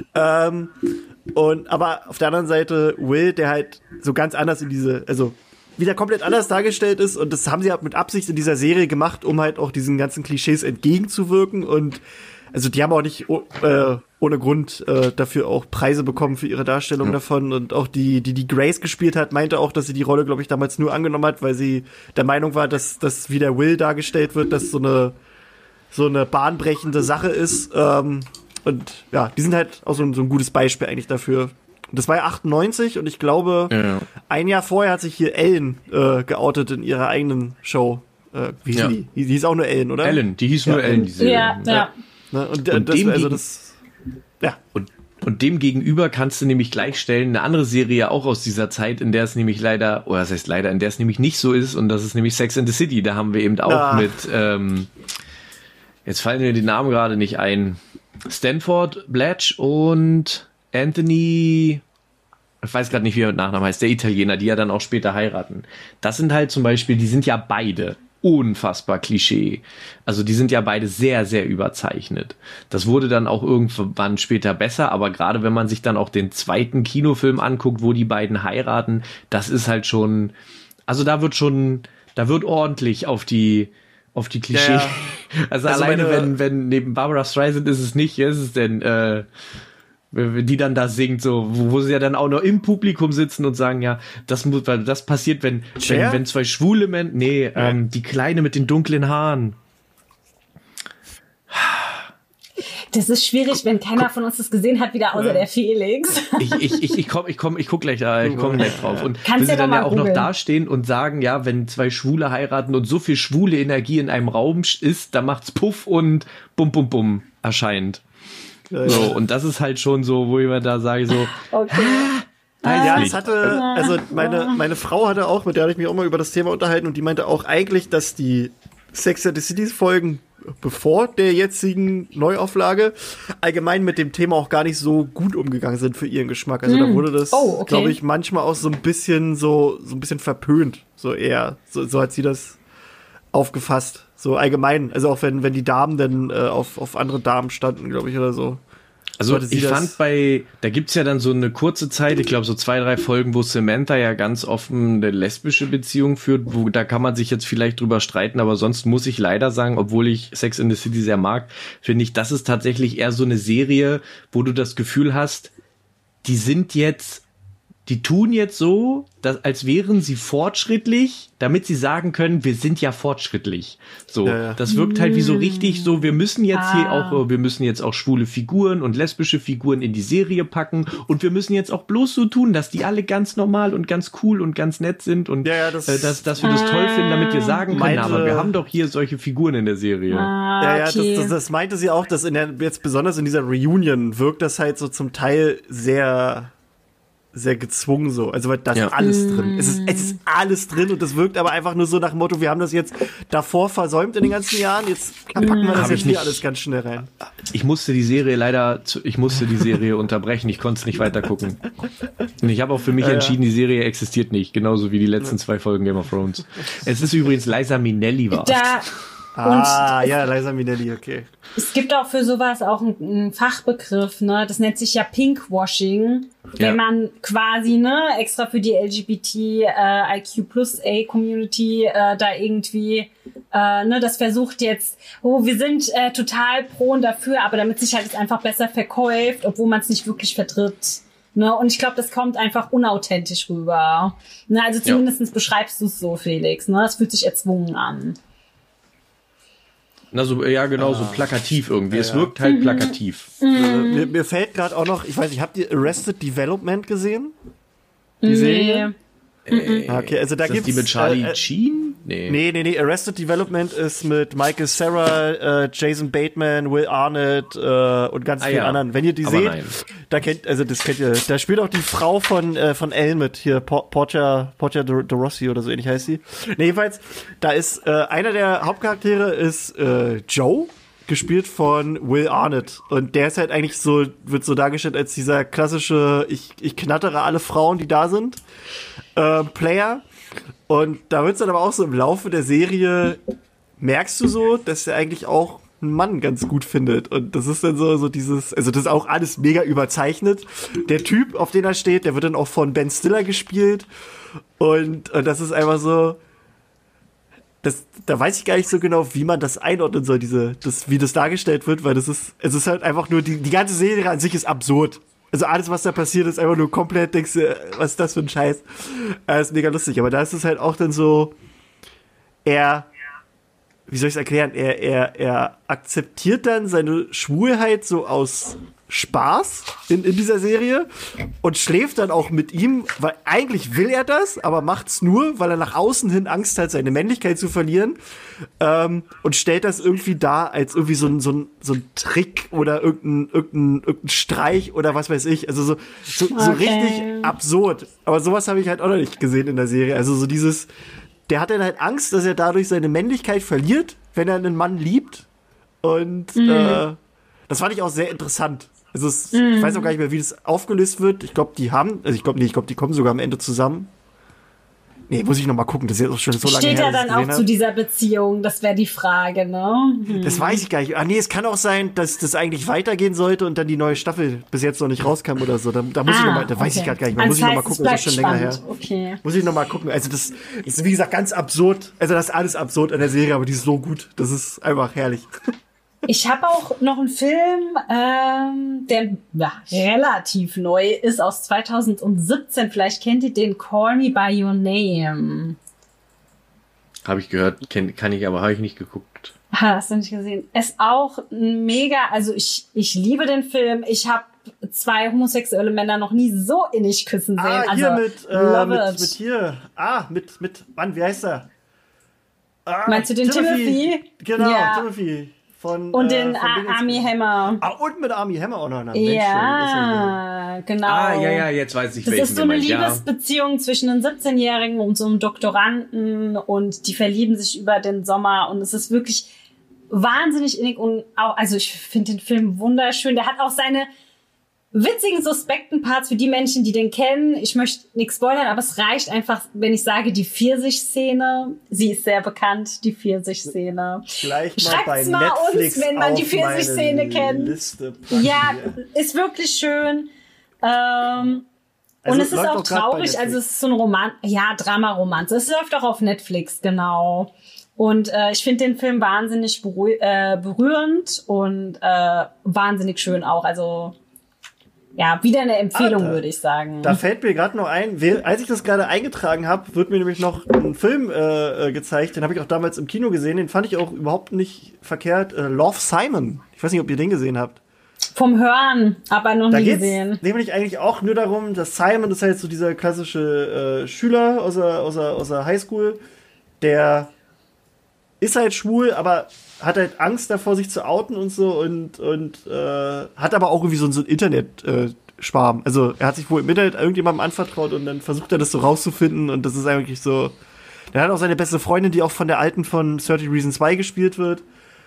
Aber auf der anderen Seite Will, der halt so ganz anders also wieder komplett anders dargestellt ist, und das haben sie halt mit Absicht in dieser Serie gemacht, um halt auch diesen ganzen Klischees entgegenzuwirken. Und also die haben auch nicht ohne Grund dafür auch Preise bekommen für ihre Darstellung davon. Und auch die Grace gespielt hat, meinte auch, dass sie die Rolle, glaube ich, damals nur angenommen hat, weil sie der Meinung war, dass das wie der Will dargestellt wird, dass so eine bahnbrechende Sache ist. Und ja, die sind halt auch so ein gutes Beispiel eigentlich dafür. Das war ja 98 und ich glaube, ein Jahr vorher hat sich hier Ellen geoutet in ihrer eigenen Show. Wie hieß die? Die hieß auch nur Ellen, oder? Ellen, die hieß nur Ellen, die Serie. Ja. Ne? Und Und dem gegenüber kannst du nämlich gleichstellen eine andere Serie auch aus dieser Zeit, in der es nämlich leider, oder das heißt leider, in der es nämlich nicht so ist, und das ist nämlich Sex and the City. Da haben wir eben auch mit, jetzt fallen mir die Namen gerade nicht ein, Stanford Blatch und Anthony, ich weiß gerade nicht, wie er mit Nachnamen heißt, der Italiener, die ja dann auch später heiraten. Das sind halt zum Beispiel, die sind ja beide unfassbar Klischee. Also die sind ja beide sehr, sehr überzeichnet. Das wurde dann auch irgendwann später besser, aber gerade wenn man sich dann auch den zweiten Kinofilm anguckt, wo die beiden heiraten, das ist halt schon, also da wird ordentlich auf die Klischee. Ja. Also Also alleine wenn neben Barbara Streisand ist es nicht, ist es denn, wenn die dann da singt, so, wo sie ja dann auch noch im Publikum sitzen und sagen, ja, das passiert, wenn zwei schwule Männer, die Kleine mit den dunklen Haaren. Das ist schwierig, wenn keiner von uns das gesehen hat, wieder außer der Felix. Ich guck gleich drauf. Und Kannst wenn sie ja dann doch ja mal auch noch googeln. dastehen und sagen, ja, wenn zwei Schwule heiraten und so viel schwule Energie in einem Raum ist, dann macht's Puff und bum bum bum erscheint. So, und das ist halt schon so, wo ich mir da sage, so, Okay. Ja, nicht. es hatte, also meine Frau hatte auch, mit der hatte ich mich auch mal über das Thema unterhalten, und die meinte auch eigentlich, dass die Sex and the City Folgen bevor der jetzigen Neuauflage allgemein mit dem Thema auch gar nicht so gut umgegangen sind für ihren Geschmack. Also da wurde das, glaube ich, manchmal auch so ein bisschen verpönt, so eher. So hat sie das aufgefasst. So allgemein, also auch wenn die Damen dann auf andere Damen standen, glaube ich, oder so. Also hatte sie ich das- fand da gibt's ja dann so eine kurze Zeit, ich glaube so 2, 3 Folgen, wo Samantha ja ganz offen eine lesbische Beziehung führt, da kann man sich jetzt vielleicht drüber streiten, aber sonst muss ich leider sagen, obwohl ich Sex and the City sehr mag, finde ich, das ist tatsächlich eher so eine Serie, wo du das Gefühl hast, die sind jetzt die tun jetzt so, als wären sie fortschrittlich, damit sie sagen können, wir sind ja fortschrittlich. So, das wirkt halt wie so richtig so, wir müssen jetzt auch schwule Figuren und lesbische Figuren in die Serie packen und wir müssen jetzt auch bloß so tun, dass die alle ganz normal und ganz cool und ganz nett sind und dass wir das toll finden, damit wir sagen können, aber wir haben doch hier solche Figuren in der Serie. Das meinte sie auch, dass jetzt besonders in dieser Reunion wirkt das halt so zum Teil sehr gezwungen so. Also da ist alles drin. Es ist alles drin und das wirkt aber einfach nur so nach dem Motto, wir haben das jetzt davor versäumt in den ganzen Jahren, jetzt packen wir das jetzt hier alles ganz schnell rein. Ich musste die Serie unterbrechen, ich konnte es nicht weiter gucken. Und ich habe auch für mich entschieden, die Serie existiert nicht, genauso wie die letzten 2 Folgen Game of Thrones. Es ist übrigens Liza Minnelli war. Liza Minnelli, okay. Es gibt auch für sowas auch einen Fachbegriff, ne? Das nennt sich ja Pinkwashing, wenn man quasi, ne, extra für die LGBTIQ+A-Community da irgendwie, das versucht jetzt, wir sind total pro und dafür, aber damit sich halt es einfach besser verkauft, obwohl man es nicht wirklich vertritt. Ne? Und ich glaube, das kommt einfach unauthentisch rüber. Ne? Also zumindest beschreibst du es so, Felix. Ne? Das fühlt sich erzwungen an. Na so, ja genau, so plakativ irgendwie. Es wirkt halt plakativ. Mir fällt gerade auch noch, ich weiß nicht, habt ihr Arrested Development gesehen? Die Serie? Okay, also da gibt's die mit Charlie Sheen? Nee. Arrested Development ist mit Michael Cera, Jason Bateman, Will Arnett und ganz vielen anderen. Wenn ihr die seht, das kennt ihr. Da spielt auch die Frau von Ellen mit, hier Portia de Rossi oder so ähnlich heißt sie. Nee, jedenfalls, da ist einer der Hauptcharaktere ist Joe, gespielt von Will Arnett. Und der ist halt eigentlich so, wird so dargestellt als dieser klassische, ich knattere alle Frauen, die da sind, Player. Und da wird's dann aber auch so im Laufe der Serie, merkst du so, dass er eigentlich auch einen Mann ganz gut findet. Und das ist dann so dieses, also das ist auch alles mega überzeichnet. Der Typ, auf den er steht, der wird dann auch von Ben Stiller gespielt. Und das ist einfach so, da weiß ich gar nicht so genau, wie man das einordnen soll, wie das dargestellt wird, weil es ist halt einfach nur, die ganze Serie an sich ist absurd. Also alles, was da passiert, ist einfach nur komplett, denkst du, was ist das für ein Scheiß? Ist mega lustig, aber da ist es halt auch dann so, wie soll ich es erklären, er akzeptiert dann seine Schwulheit so aus Spaß in dieser Serie und schläft dann auch mit ihm, weil eigentlich will er das, aber macht's nur, weil er nach außen hin Angst hat, seine Männlichkeit zu verlieren, und stellt das irgendwie dar als irgendwie so ein Trick oder irgendein Streich oder was weiß ich, also so richtig absurd. Aber sowas habe ich halt auch noch nicht gesehen in der Serie. Also so dieses, der hat dann halt Angst, dass er dadurch seine Männlichkeit verliert, wenn er einen Mann liebt, und das fand ich auch sehr interessant. Also ich weiß auch gar nicht mehr, wie das aufgelöst wird. Ich glaube, die kommen sogar am Ende zusammen. Nee, muss ich noch mal gucken, das ist jetzt auch schon so lange her. Steht er dann auch zu dieser Beziehung? Das wäre die Frage, ne? Das weiß ich gar nicht. Es kann auch sein, dass das eigentlich weitergehen sollte und dann die neue Staffel bis jetzt noch nicht rauskam oder so. Da muss ich noch mal, da weiß ich gerade gar nicht mehr. Muss ich noch mal gucken, das ist schon länger her. Okay. Muss ich noch mal gucken. Also das ist, wie gesagt, ganz absurd. Also das ist alles absurd an der Serie, aber die ist so gut. Das ist einfach herrlich. Ich habe auch noch einen Film, der relativ neu ist, aus 2017. Vielleicht kennt ihr den, Call Me By Your Name. Habe ich gehört, kann ich, aber habe ich nicht geguckt. Hast du nicht gesehen? Ist auch mega, also ich liebe den Film. Ich habe 2 homosexuelle Männer noch nie so innig küssen sehen. Hier also, mit Mann, wie heißt er? Meinst du den Timothy? Genau, ja. Timothy. Und den Armie Hammer. Und mit Armie Hammer auch noch. Ja, genau. Ja, jetzt weiß ich, das welchen ist so eine Liebesbeziehung zwischen einem 17-Jährigen und so einem Doktoranden und die verlieben sich über den Sommer und es ist wirklich wahnsinnig innig und auch, also ich finde den Film wunderschön. Der hat auch seine witzigen, suspekten Parts für die Menschen, die den kennen. Ich möchte nichts spoilern, aber es reicht einfach, wenn ich sage, die Pfirsich-Szene. Sie ist sehr bekannt, die Pfirsich-Szene. Schreibt's mal uns, wenn man die Pfirsich-Szene kennt. Ja, ist wirklich schön. Und es ist auch traurig, also es ist so ein Drama-Romanze. Es läuft auch auf Netflix, genau. Und ich finde den Film wahnsinnig berührend und wahnsinnig schön auch. Also ja, wieder eine Empfehlung, da, würde ich sagen. Da fällt mir gerade noch ein, als ich das gerade eingetragen habe, wird mir nämlich noch ein Film gezeigt, den habe ich auch damals im Kino gesehen, den fand ich auch überhaupt nicht verkehrt. Love, Simon. Ich weiß nicht, ob ihr den gesehen habt. Vom Hören, aber noch nie gesehen. Da geht es nämlich eigentlich auch nur darum, dass Simon ist halt so dieser klassische Schüler aus der Highschool, der ist halt schwul, aber hat halt Angst davor, sich zu outen und so und hat aber auch irgendwie so ein Internet-Schwarm. Also er hat sich wohl im Internet irgendjemandem anvertraut und dann versucht er das so rauszufinden und das ist eigentlich so. Er hat auch seine beste Freundin, die auch von der alten von 30 Reasons Why gespielt wird.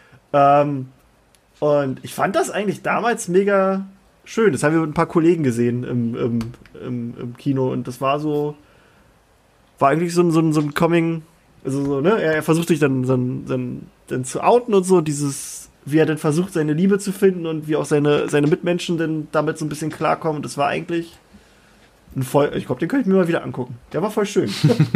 Und ich fand das eigentlich damals mega schön. Das haben wir mit ein paar Kollegen gesehen im Kino und das war eigentlich so ein Coming. Also so, ne, er versucht sich dann zu outen und so, wie er dann versucht, seine Liebe zu finden und wie auch seine Mitmenschen dann damit so ein bisschen klarkommen. Und das war eigentlich ich glaube, den könnte ich mir mal wieder angucken. Der war voll schön.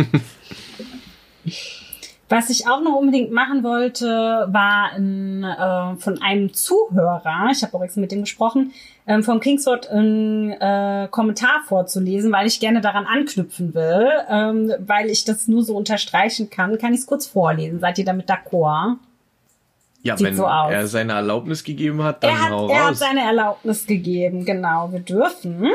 Was ich auch noch unbedingt machen wollte, war von einem Zuhörer, ich habe auch extra mit dem gesprochen, vom Kingsword einen Kommentar vorzulesen, weil ich gerne daran anknüpfen will, weil ich das nur so unterstreichen kann ich es kurz vorlesen. Seid ihr damit d'accord? Ja, sieht wenn so er seine Erlaubnis gegeben hat, dann hau raus. Er hat seine Erlaubnis gegeben, genau, wir dürfen.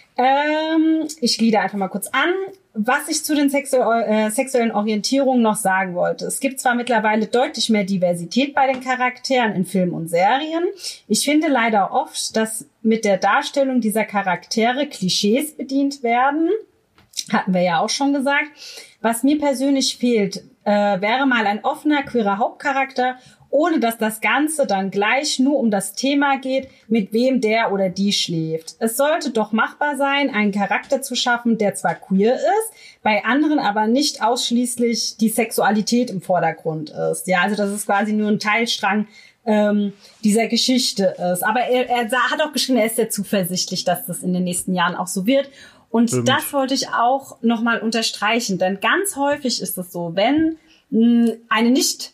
Ich gliedere einfach mal kurz an, was ich zu den sexuellen Orientierungen noch sagen wollte. Es gibt zwar mittlerweile deutlich mehr Diversität bei den Charakteren in Filmen und Serien. Ich finde leider oft, dass mit der Darstellung dieser Charaktere Klischees bedient werden. Hatten wir ja auch schon gesagt. Was mir persönlich fehlt, wäre mal ein offener, queerer Hauptcharakter, ohne dass das Ganze dann gleich nur um das Thema geht, mit wem der oder die schläft. Es sollte doch machbar sein, einen Charakter zu schaffen, der zwar queer ist, bei anderen aber nicht ausschließlich die Sexualität im Vordergrund ist. Ja, also dass es quasi nur ein Teilstrang dieser Geschichte ist. Aber er hat auch geschrieben, er ist sehr zuversichtlich, dass das in den nächsten Jahren auch so wird. Und das wollte ich auch nochmal unterstreichen, denn ganz häufig ist es so, wenn ein nicht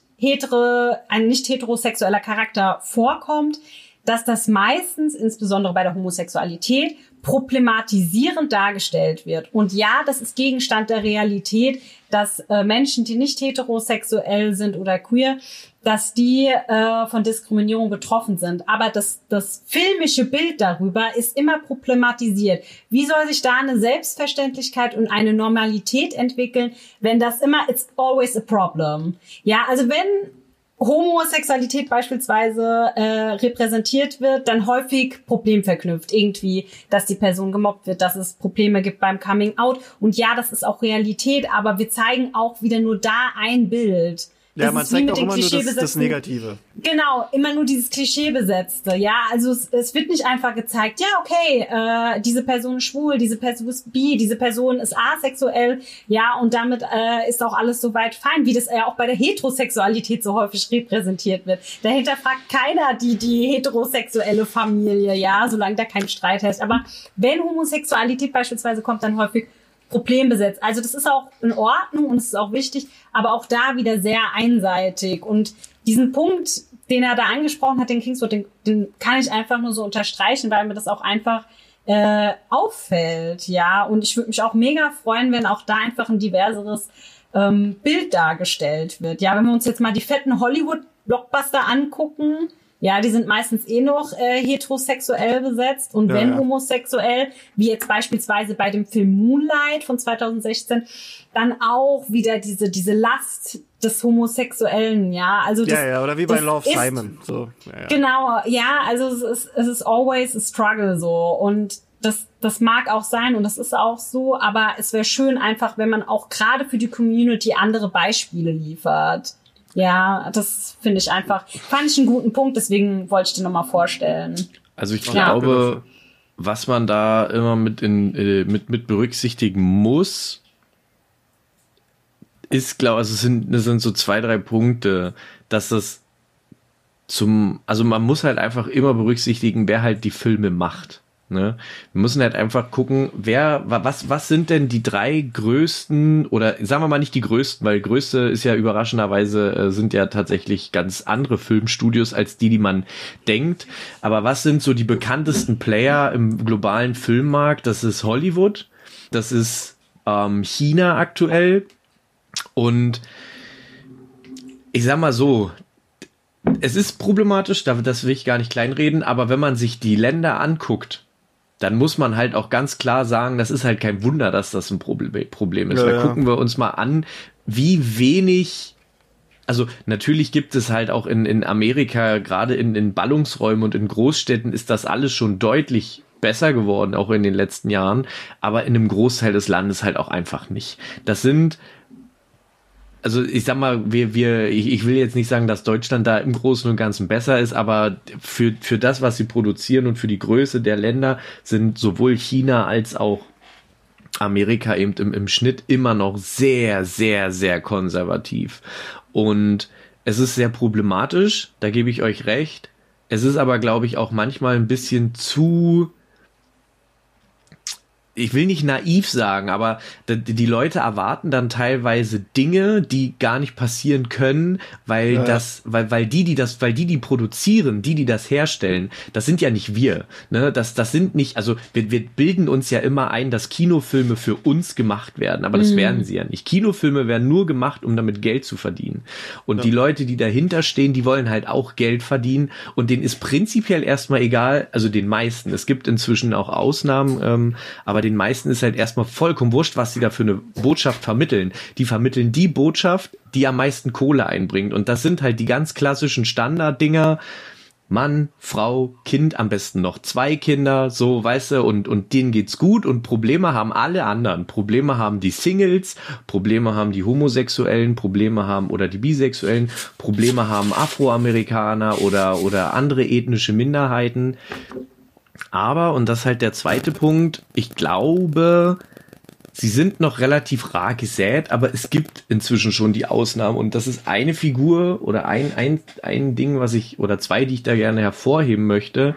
heterosexueller Charakter vorkommt, dass das meistens, insbesondere bei der Homosexualität, problematisierend dargestellt wird. Und ja, das ist Gegenstand der Realität, dass Menschen, die nicht heterosexuell sind oder queer, dass die von Diskriminierung betroffen sind. Aber das filmische Bild darüber ist immer problematisiert. Wie soll sich da eine Selbstverständlichkeit und eine Normalität entwickeln, wenn das immer it's always a problem? Ja, also wenn Homosexualität beispielsweise repräsentiert wird, dann häufig problemverknüpft. Irgendwie, dass die Person gemobbt wird, dass es Probleme gibt beim Coming Out. Und ja, das ist auch Realität, aber wir zeigen auch wieder nur da ein Bild. Ja, man zeigt auch immer nur das Negative. Genau, immer nur dieses Klischeebesetzte. Ja, also es wird nicht einfach gezeigt, ja, okay, diese Person ist schwul, diese Person ist bi, diese Person ist asexuell, ja, und damit ist auch alles soweit fein, wie das ja auch bei der Heterosexualität so häufig repräsentiert wird. Dahinter fragt keiner die heterosexuelle Familie, ja, solange da kein Streit herrscht. Aber wenn Homosexualität beispielsweise kommt, dann häufig problembesetzt. Also das ist auch in Ordnung und es ist auch wichtig, aber auch da wieder sehr einseitig. Und diesen Punkt, den er da angesprochen hat, den Kingswood, den kann ich einfach nur so unterstreichen, weil mir das auch einfach auffällt. Ja, und ich würde mich auch mega freuen, wenn auch da einfach ein diverseres Bild dargestellt wird. Ja, wenn wir uns jetzt mal die fetten Hollywood-Blockbuster angucken, ja, die sind meistens noch heterosexuell besetzt und wenn homosexuell, wie jetzt beispielsweise bei dem Film Moonlight von 2016, dann auch wieder diese Last des Homosexuellen, ja. Also das, oder wie bei Love, Simon. So, Genau, ja, also es ist always a struggle so und das mag auch sein und das ist auch so, aber es wäre schön einfach, wenn man auch gerade für die Community andere Beispiele liefert. Ja, das finde ich fand ich einen guten Punkt, deswegen wollte ich den nochmal vorstellen. Also ich glaube, was man da immer mit berücksichtigen muss, ist, glaube ich, das sind so 2, 3 Punkte, dass also man muss halt einfach immer berücksichtigen, wer halt die Filme macht. Ne? Wir müssen halt einfach gucken, was sind denn die 3 größten, oder sagen wir mal nicht die größten, weil größte ist ja überraschenderweise, sind ja tatsächlich ganz andere Filmstudios als die man denkt. Aber was sind so die bekanntesten Player im globalen Filmmarkt? Das ist Hollywood, das ist China aktuell, und ich sag mal so, es ist problematisch, das will ich gar nicht kleinreden, aber wenn man sich die Länder anguckt, dann muss man halt auch ganz klar sagen, das ist halt kein Wunder, dass das ein Problem ist. Weil gucken wir uns mal an, wie wenig, also natürlich gibt es halt auch in Amerika, gerade in Ballungsräumen und in Großstädten ist das alles schon deutlich besser geworden, auch in den letzten Jahren, aber in einem Großteil des Landes halt auch einfach nicht. Das sind, also ich sag mal, ich will jetzt nicht sagen, dass Deutschland da im Großen und Ganzen besser ist, aber für das, was sie produzieren und für die Größe der Länder sind sowohl China als auch Amerika eben im Schnitt immer noch sehr, sehr, sehr konservativ. Und es ist sehr problematisch, da gebe ich euch recht. Es ist aber, glaube ich, auch manchmal ein bisschen zu, ich will nicht naiv sagen, aber die Leute erwarten dann teilweise Dinge, die gar nicht passieren können, weil die produzieren, die das herstellen, das sind ja nicht wir, ne? Das sind nicht, also wir bilden uns ja immer ein, dass Kinofilme für uns gemacht werden, aber das werden sie ja nicht. Kinofilme werden nur gemacht, um damit Geld zu verdienen. Und die Leute, die dahinter stehen, die wollen halt auch Geld verdienen, und denen ist prinzipiell erstmal egal, also den meisten. Es gibt inzwischen auch Ausnahmen, aber den meisten ist halt erstmal vollkommen wurscht, was sie da für eine Botschaft vermitteln. Die vermitteln die Botschaft, die am meisten Kohle einbringt. Und das sind halt die ganz klassischen Standarddinger. Mann, Frau, Kind, am besten noch 2 Kinder, so, weißt du, und denen geht's gut, und Probleme haben alle anderen. Probleme haben die Singles, Probleme haben die Homosexuellen, Probleme haben oder die Bisexuellen, Probleme haben Afroamerikaner oder andere ethnische Minderheiten. Aber, und das ist halt der zweite Punkt, ich glaube, sie sind noch relativ rar gesät, aber es gibt inzwischen schon die Ausnahmen, und das ist eine Figur oder ein Ding, oder 2, die ich da gerne hervorheben möchte.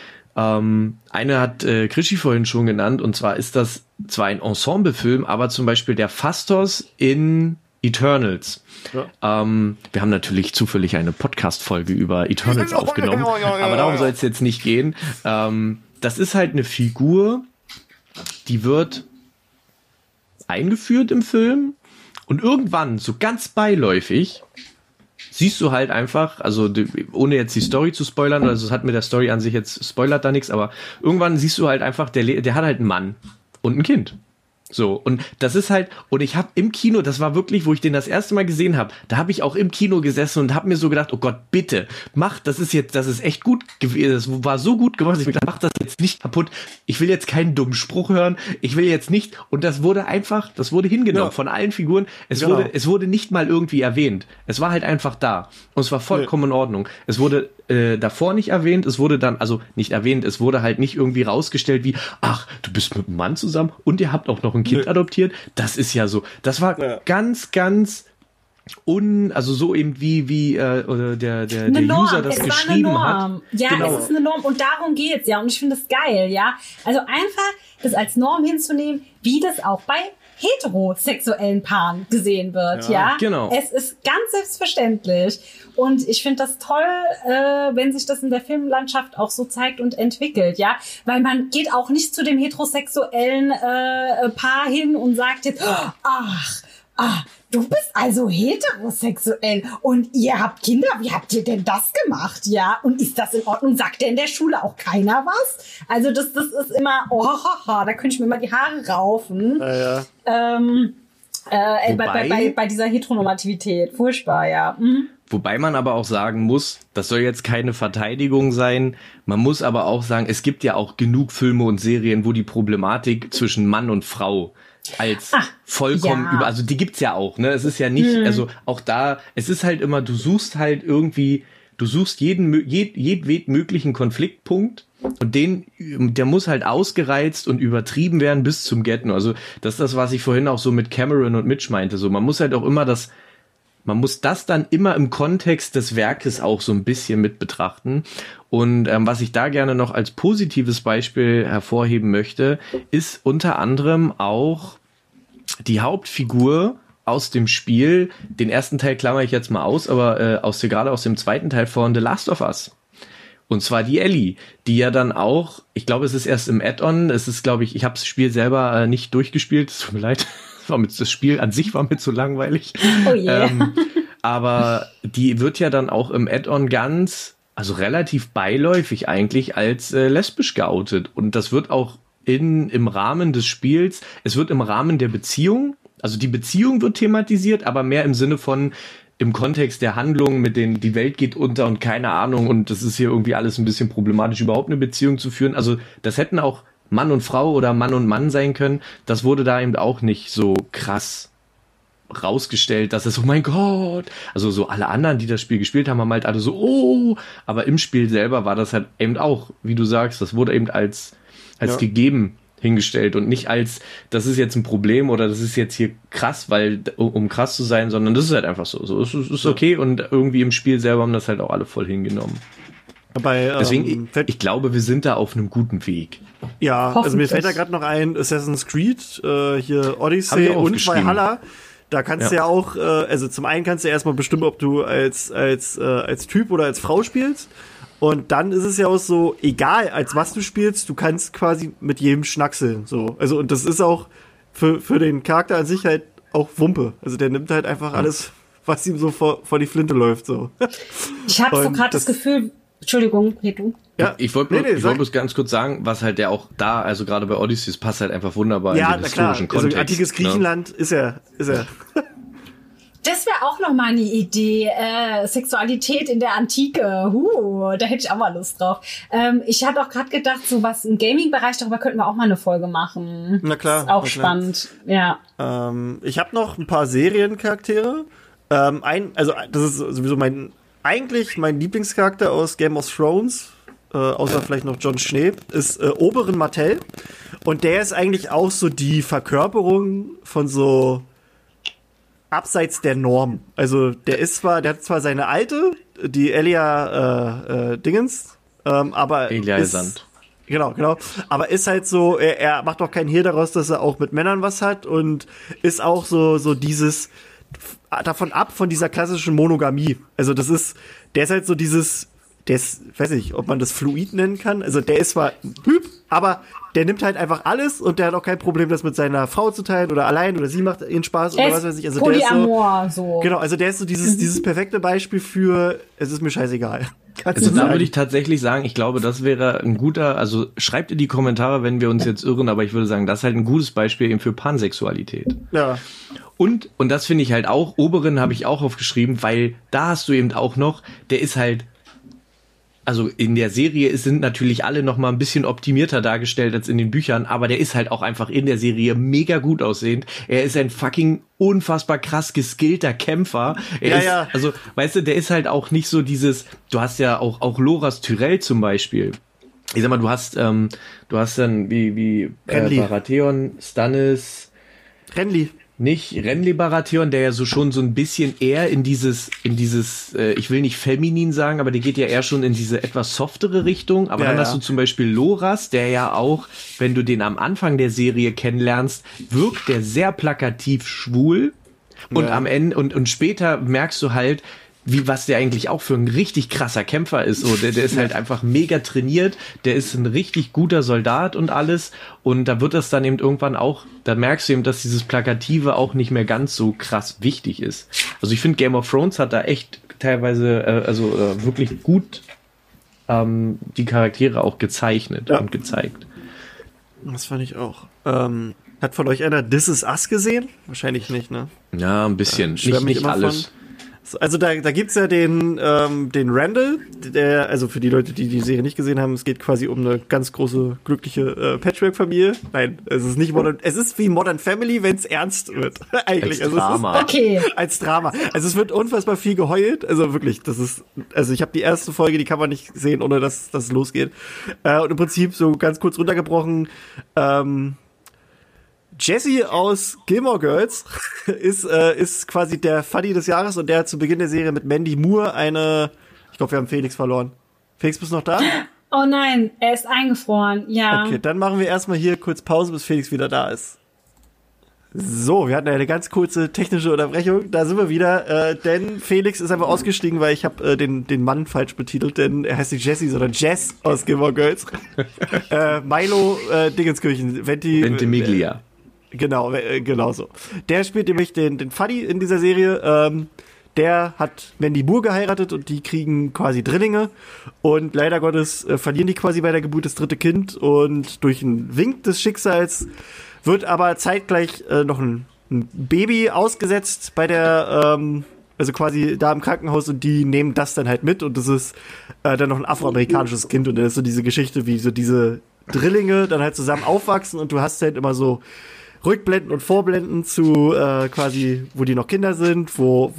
Eine hat Krischi vorhin schon genannt, und zwar ist das zwar ein Ensemblefilm, aber zum Beispiel der Phastos in Eternals. Ja. Wir haben natürlich zufällig eine Podcast-Folge über Eternals aufgenommen, aber darum soll es jetzt nicht gehen. Das ist halt eine Figur, die wird eingeführt im Film, und irgendwann, so ganz beiläufig, siehst du halt einfach, also ohne jetzt die Story zu spoilern, also es hat mit der Story an sich jetzt, spoilert da nichts, aber irgendwann siehst du halt einfach, der hat halt einen Mann und ein Kind. So, und das ist halt, und ich habe im Kino, das war wirklich, wo ich den das erste Mal gesehen habe, da habe ich auch im Kino gesessen und habe mir so gedacht, oh Gott, bitte, das ist echt gut gewesen, das war so gut gemacht, ich mir gedacht, mach das jetzt nicht kaputt, ich will jetzt keinen dummen Spruch hören, ich will jetzt nicht, und das wurde hingenommen von allen Figuren, es wurde nicht mal irgendwie erwähnt, es war halt einfach da, und es war vollkommen in Ordnung, es wurde davor nicht erwähnt, es wurde dann, also nicht erwähnt, es wurde halt nicht irgendwie rausgestellt wie, ach, du bist mit einem Mann zusammen und ihr habt auch noch ein Kind adoptiert, das ist ja so, das war ganz, ganz also so eben wie oder der User das geschrieben hat. Ja, genau. Es ist eine Norm, und darum geht's ja, und ich finde das geil, ja. Also einfach das als Norm hinzunehmen, wie das auch bei heterosexuellen Paaren gesehen wird, ja. Genau. Es ist ganz selbstverständlich. Und ich finde das toll, wenn sich das in der Filmlandschaft auch so zeigt und entwickelt, ja. Weil man geht auch nicht zu dem heterosexuellen Paar hin und sagt jetzt, du bist also heterosexuell und ihr habt Kinder, wie habt ihr denn das gemacht, ja? Und ist das in Ordnung? Sagt denn in der Schule auch keiner was? Also das ist immer, da könnte ich mir mal die Haare raufen. Ja. Bei dieser Heteronormativität. Furchtbar, ja. Mhm. Wobei man aber auch sagen muss, das soll jetzt keine Verteidigung sein, man muss aber auch sagen, es gibt ja auch genug Filme und Serien, wo die Problematik zwischen Mann und Frau als vollkommen also die gibt's ja auch, ne? Es ist ja nicht, also auch da, es ist halt immer, du suchst jeden möglichen Konfliktpunkt, und der muss halt ausgereizt und übertrieben werden bis zum Get-No. Also das ist das, was ich vorhin auch so mit Cameron und Mitch meinte. So, man muss halt auch immer man muss das dann immer im Kontext des Werkes auch so ein bisschen mit betrachten. Und was ich da gerne noch als positives Beispiel hervorheben möchte, ist unter anderem auch die Hauptfigur aus dem Spiel. Den ersten Teil klammer ich jetzt mal aus, aber gerade aus dem zweiten Teil von The Last of Us. Und zwar die Ellie, die ja dann auch, ich glaube, es ist erst im Add-on, es ist, glaube ich habe das Spiel selber nicht durchgespielt, es tut mir leid, das Spiel an sich war mir zu langweilig. Oh yeah. Aber die wird ja dann auch im Add-on also relativ beiläufig eigentlich als lesbisch geoutet. Und das wird auch im Rahmen des Spiels, es wird im Rahmen der Beziehung, also die Beziehung wird thematisiert, aber mehr im Sinne von im Kontext der Handlung mit die Welt geht unter und keine Ahnung und das ist hier irgendwie alles ein bisschen problematisch, überhaupt eine Beziehung zu führen. Also das hätten auch Mann und Frau oder Mann und Mann sein können. Das wurde da eben auch nicht so krass rausgestellt, dass es, oh mein Gott, also so alle anderen, die das Spiel gespielt haben, haben halt alle so, oh, aber im Spiel selber war das halt eben auch, wie du sagst, das wurde eben als gegeben hingestellt und nicht als, das ist jetzt ein Problem oder das ist jetzt hier krass, weil um krass zu sein, sondern das ist halt einfach so. Es ist okay und irgendwie im Spiel selber haben das halt auch alle voll hingenommen. Deswegen, ich glaube, wir sind da auf einem guten Weg. Ja, also mir fällt da gerade noch ein, Assassin's Creed, hier Odyssey und Valhalla. Da kannst du ja auch, also zum einen kannst du erstmal bestimmen, ob du als Typ oder als Frau spielst. Und dann ist es ja auch so, egal als was du spielst, du kannst quasi mit jedem schnackseln. So. Also, und das ist auch für den Charakter an sich halt auch Wumpe. Also der nimmt halt einfach alles, was ihm so vor die Flinte läuft. So. Ich habe so gerade das Gefühl, Entschuldigung, du. Ja, ich wollte bloß ganz kurz sagen, was halt ja auch da, also gerade bei Odyssey, es passt halt einfach wunderbar in den historischen Kontext. Also antikes Griechenland ist er. Das wäre auch noch mal eine Idee. Sexualität in der Antike. Da hätte ich auch mal Lust drauf. Ich hatte auch gerade gedacht, so was im Gaming-Bereich, darüber könnten wir auch mal eine Folge machen. Na klar. Ist auch spannend. Ja. Ich habe noch ein paar Seriencharaktere. Das ist sowieso mein Lieblingscharakter aus Game of Thrones, außer vielleicht noch Jon Schnee, ist Oberyn Martell. Und der ist eigentlich auch so die Verkörperung von so abseits der Norm. Also der hat zwar seine alte, die Elia Dingens, aber Elia Sand. Genau. Aber ist halt so, er macht auch keinen Hehl daraus, dass er auch mit Männern was hat und ist auch so dieses davon ab von dieser klassischen Monogamie. Also der ist halt so weiß nicht, ob man das fluid nennen kann. Also der ist zwar ein Typ, aber der nimmt halt einfach alles und der hat auch kein Problem, das mit seiner Frau zu teilen oder allein oder sie macht ihren Spaß oder was weiß ich. Also Polyamor, so. Genau, also der ist so dieses perfekte Beispiel für, es ist mir scheißegal. Also da würde ich tatsächlich sagen, ich glaube, das wäre ein guter, also schreibt in die Kommentare, wenn wir uns jetzt irren, aber ich würde sagen, das ist halt ein gutes Beispiel eben für Pansexualität. Ja. Und das finde ich halt auch, Oberyn habe ich auch aufgeschrieben, weil da hast du eben auch noch, der ist halt, also in der Serie sind natürlich alle noch mal ein bisschen optimierter dargestellt als in den Büchern, aber der ist halt auch einfach in der Serie mega gut aussehend. Er ist ein fucking unfassbar krass geskillter Kämpfer. Also, weißt du, der ist halt auch nicht so dieses, du hast ja auch Loras Tyrell zum Beispiel. Ich sag mal, du hast dann wie Baratheon, Stannis, Renly. Nicht Renly Baratheon, der ja so schon so ein bisschen eher in dieses, ich will nicht feminin sagen, aber der geht ja eher schon in diese etwas softere Richtung. Aber dann hast du zum Beispiel Loras, der ja auch, wenn du den am Anfang der Serie kennenlernst, wirkt der sehr plakativ schwul. Und am Ende, und später merkst du halt, was der eigentlich auch für ein richtig krasser Kämpfer ist. So, der ist halt einfach mega trainiert, der ist ein richtig guter Soldat und alles. Und da wird das dann eben irgendwann auch, da merkst du eben, dass dieses Plakative auch nicht mehr ganz so krass wichtig ist. Also ich finde, Game of Thrones hat da echt teilweise, wirklich gut die Charaktere auch gezeichnet und gezeigt. Das fand ich auch. Hat von euch einer This Is Us gesehen? Wahrscheinlich nicht, ne? Ja, ein bisschen. Nicht alles. Von. Also da gibt's ja den Randall, der, also für die Leute, die die Serie nicht gesehen haben, es geht quasi um eine ganz große, glückliche Patchwork-Familie. Nein, es ist nicht es ist wie Modern Family, wenn es ernst wird. Eigentlich. Als Drama. Als Drama. Also es wird unfassbar viel geheult. Also wirklich, ich habe die erste Folge, die kann man nicht sehen, ohne dass das losgeht. Und im Prinzip so ganz kurz runtergebrochen, Jesse aus Gilmore Girls ist quasi der Funny des Jahres und der hat zu Beginn der Serie mit Mandy Moore ich glaube, wir haben Felix verloren. Felix, bist du noch da? Oh nein, er ist eingefroren, ja. Okay, dann machen wir erstmal hier kurz Pause, bis Felix wieder da ist. So, wir hatten eine ganz kurze technische Unterbrechung. Da sind wir wieder, denn Felix ist einfach ausgestiegen, weil ich habe den Mann falsch betitelt, denn er heißt nicht Jesse, sondern Jess aus Gilmore Girls. Milo Dingenskirchen, Ventimiglia. Genau so. Der spielt nämlich den Fuddy in dieser Serie. Der hat Mandy Moore geheiratet und die kriegen quasi Drillinge. Und leider Gottes verlieren die quasi bei der Geburt das dritte Kind. Und durch einen Wink des Schicksals wird aber zeitgleich noch ein Baby ausgesetzt bei der, also quasi da im Krankenhaus und die nehmen das dann halt mit und das ist dann noch ein afroamerikanisches Kind und dann ist so diese Geschichte, wie so diese Drillinge dann halt zusammen aufwachsen und du hast halt immer so Rückblenden und Vorblenden zu quasi, wo die noch Kinder sind,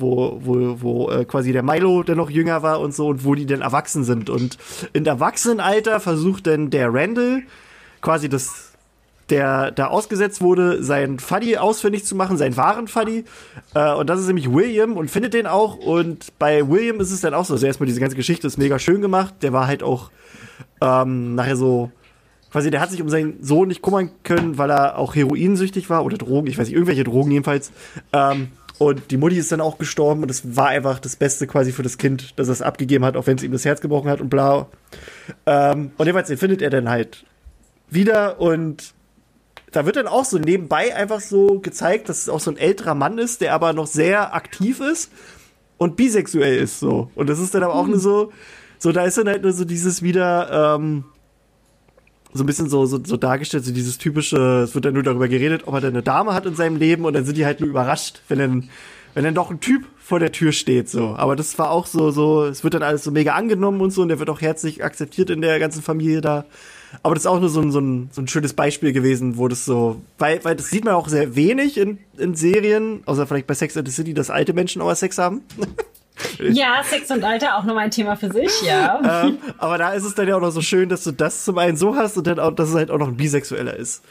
wo quasi der Milo dann noch jünger war und so und wo die dann erwachsen sind und im Erwachsenenalter versucht dann der Randall quasi der da ausgesetzt wurde, seinen Fuddy ausfindig zu machen, seinen wahren Fuddy. Und das ist nämlich William und findet den auch. Und bei William ist es dann auch so. Also erstmal diese ganze Geschichte ist mega schön gemacht. Der war halt auch nachher so, quasi der hat sich um seinen Sohn nicht kümmern können, weil er auch heroinsüchtig war oder Drogen, ich weiß nicht, irgendwelche Drogen jedenfalls. Und die Mutti ist dann auch gestorben und es war einfach das Beste quasi für das Kind, dass er es abgegeben hat, auch wenn es ihm das Herz gebrochen hat und bla. Und jedenfalls, den findet er dann halt wieder und da wird dann auch so nebenbei einfach so gezeigt, dass es auch so ein älterer Mann ist, der aber noch sehr aktiv ist und bisexuell ist, so. Und das ist dann aber auch nur so, da ist dann halt nur so dieses wieder, so ein bisschen so dargestellt, so dieses typische, es wird dann nur darüber geredet, ob er dann eine Dame hat in seinem Leben und dann sind die halt nur überrascht, wenn dann doch ein Typ vor der Tür steht, so. Aber das war auch so, es wird dann alles so mega angenommen und so und der wird auch herzlich akzeptiert in der ganzen Familie da. Aber das ist auch nur so ein schönes Beispiel gewesen, wo das so, weil das sieht man auch sehr wenig in Serien, außer vielleicht bei Sex and the City, dass alte Menschen auch Sex haben. Ja, Sex und Alter auch nochmal ein Thema für sich, ja. Aber da ist es dann ja auch noch so schön, dass du das zum einen so hast und dann auch, dass es halt auch noch ein Bisexueller ist.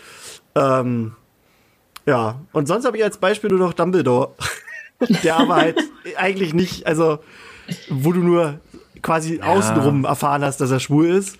Ja, und sonst habe ich als Beispiel nur noch Dumbledore, der aber halt eigentlich nicht, also wo du nur quasi außenrum erfahren hast, dass er schwul ist.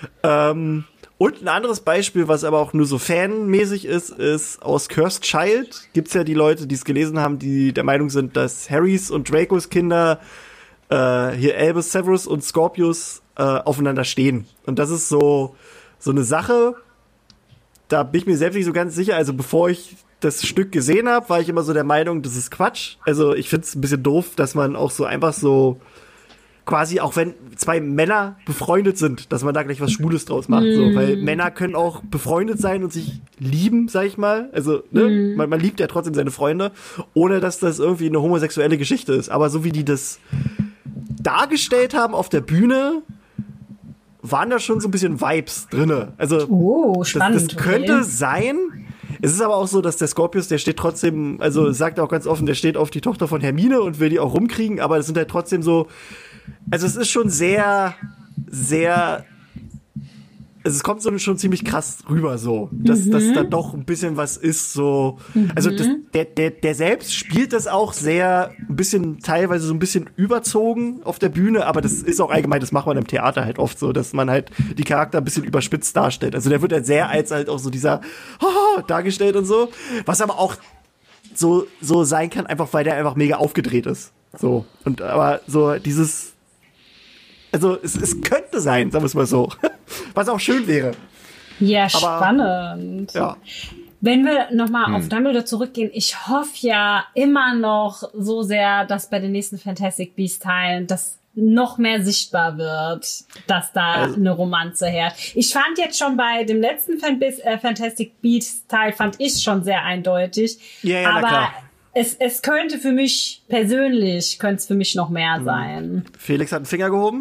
Und ein anderes Beispiel, was aber auch nur so fanmäßig ist aus Cursed Child. Gibt's ja die Leute, die es gelesen haben, die der Meinung sind, dass Harrys und Dracos Kinder, hier Albus Severus und Scorpius, aufeinander stehen. Und das ist so eine Sache, da bin ich mir selbst nicht so ganz sicher. Also bevor ich das Stück gesehen habe, war ich immer so der Meinung, das ist Quatsch. Also ich find's ein bisschen doof, dass man auch so einfach so quasi, auch wenn zwei Männer befreundet sind, dass man da gleich was Schwules draus macht. So. Weil Männer können auch befreundet sein und sich lieben, sag ich mal. Also, ne? Man liebt ja trotzdem seine Freunde, ohne dass das irgendwie eine homosexuelle Geschichte ist. Aber so wie die das dargestellt haben auf der Bühne, waren da schon so ein bisschen Vibes drinne. Also, spannend. Das könnte sein. Es ist aber auch so, dass der Scorpius, der steht trotzdem, also sagt auch ganz offen, der steht auf die Tochter von Hermine und will die auch rumkriegen, aber es sind halt trotzdem so, also es ist schon sehr, sehr, also es kommt so schon ziemlich krass rüber so, dass da doch ein bisschen was ist so, also der selbst spielt das auch sehr, ein bisschen, teilweise so ein bisschen überzogen auf der Bühne, aber das ist auch allgemein, das macht man im Theater halt oft so, dass man halt die Charakter ein bisschen überspitzt darstellt, also der wird halt sehr als halt auch so dieser dargestellt und so, was aber auch so sein kann, einfach weil der einfach mega aufgedreht ist, so, und aber so dieses, also es könnte sein, sagen wir es mal so. Was auch schön wäre. Ja, aber spannend. Ja. Wenn wir nochmal auf Dumbledore zurückgehen, ich hoffe ja immer noch so sehr, dass bei den nächsten Fantastic Beasts Teilen das noch mehr sichtbar wird, dass da eine Romanze herrscht. Ich fand jetzt schon bei dem letzten Fantastic Beasts Teil, fand ich schon sehr eindeutig. Ja, aber klar. Es könnte für mich persönlich, für mich noch mehr sein. Felix hat einen Finger gehoben.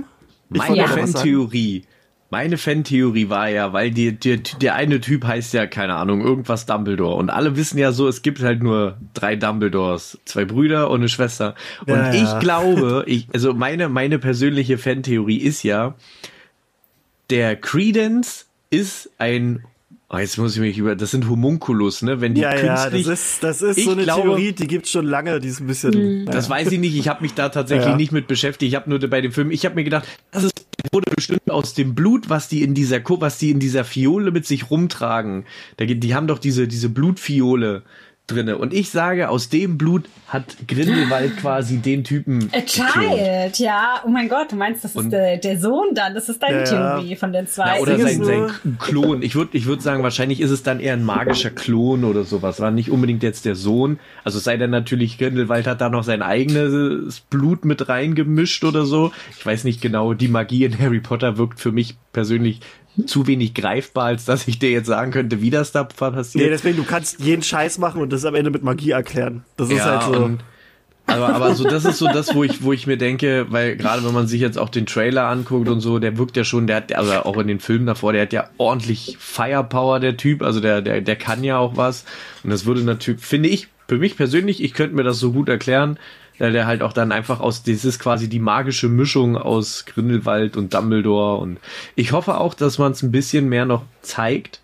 Meine Fan-Theorie war ja, weil der eine Typ heißt ja, keine Ahnung, irgendwas Dumbledore. Und alle wissen ja so, es gibt halt nur 3 Dumbledores, 2 Brüder und eine Schwester. Und ich glaube, also meine persönliche Fan-Theorie ist ja, der Credence ist ein jetzt muss ich mich das sind Homunculus, ne? Wenn die künstlich. Das ist so eine Theorie, die gibt's schon lange, die ist ein bisschen. Das weiß ich nicht, ich habe mich da tatsächlich nicht mit beschäftigt. Ich habe nur bei dem Film, ich habe mir gedacht, das wurde bestimmt aus dem Blut, was die in dieser Fiole mit sich rumtragen. Die haben doch diese Blutfiole drinne. Und ich sage, aus dem Blut hat Grindelwald quasi den Typen A Child, ja. Oh mein Gott, du meinst, das ist der Sohn dann? Das ist deine Theorie von den zwei. Ja, oder sein Klon. Ich würd sagen, wahrscheinlich ist es dann eher ein magischer Klon oder sowas. War nicht unbedingt jetzt der Sohn. Also es sei denn natürlich, Grindelwald hat da noch sein eigenes Blut mit reingemischt oder so. Ich weiß nicht genau. Die Magie in Harry Potter wirkt für mich persönlich zu wenig greifbar, als dass ich dir jetzt sagen könnte, wie das da passiert. Nee, deswegen, du kannst jeden Scheiß machen und das am Ende mit Magie erklären. Das ist halt so. Aber so, das ist so das, wo ich mir denke, weil gerade wenn man sich jetzt auch den Trailer anguckt und so, der wirkt ja schon, der hat, also auch in den Filmen davor, der hat ja ordentlich Firepower, der Typ, also der kann ja auch was. Und das würde natürlich, finde ich, für mich persönlich, ich könnte mir das so gut erklären, der halt auch dann einfach das ist quasi die magische Mischung aus Grindelwald und Dumbledore, und ich hoffe auch, dass man es ein bisschen mehr noch zeigt.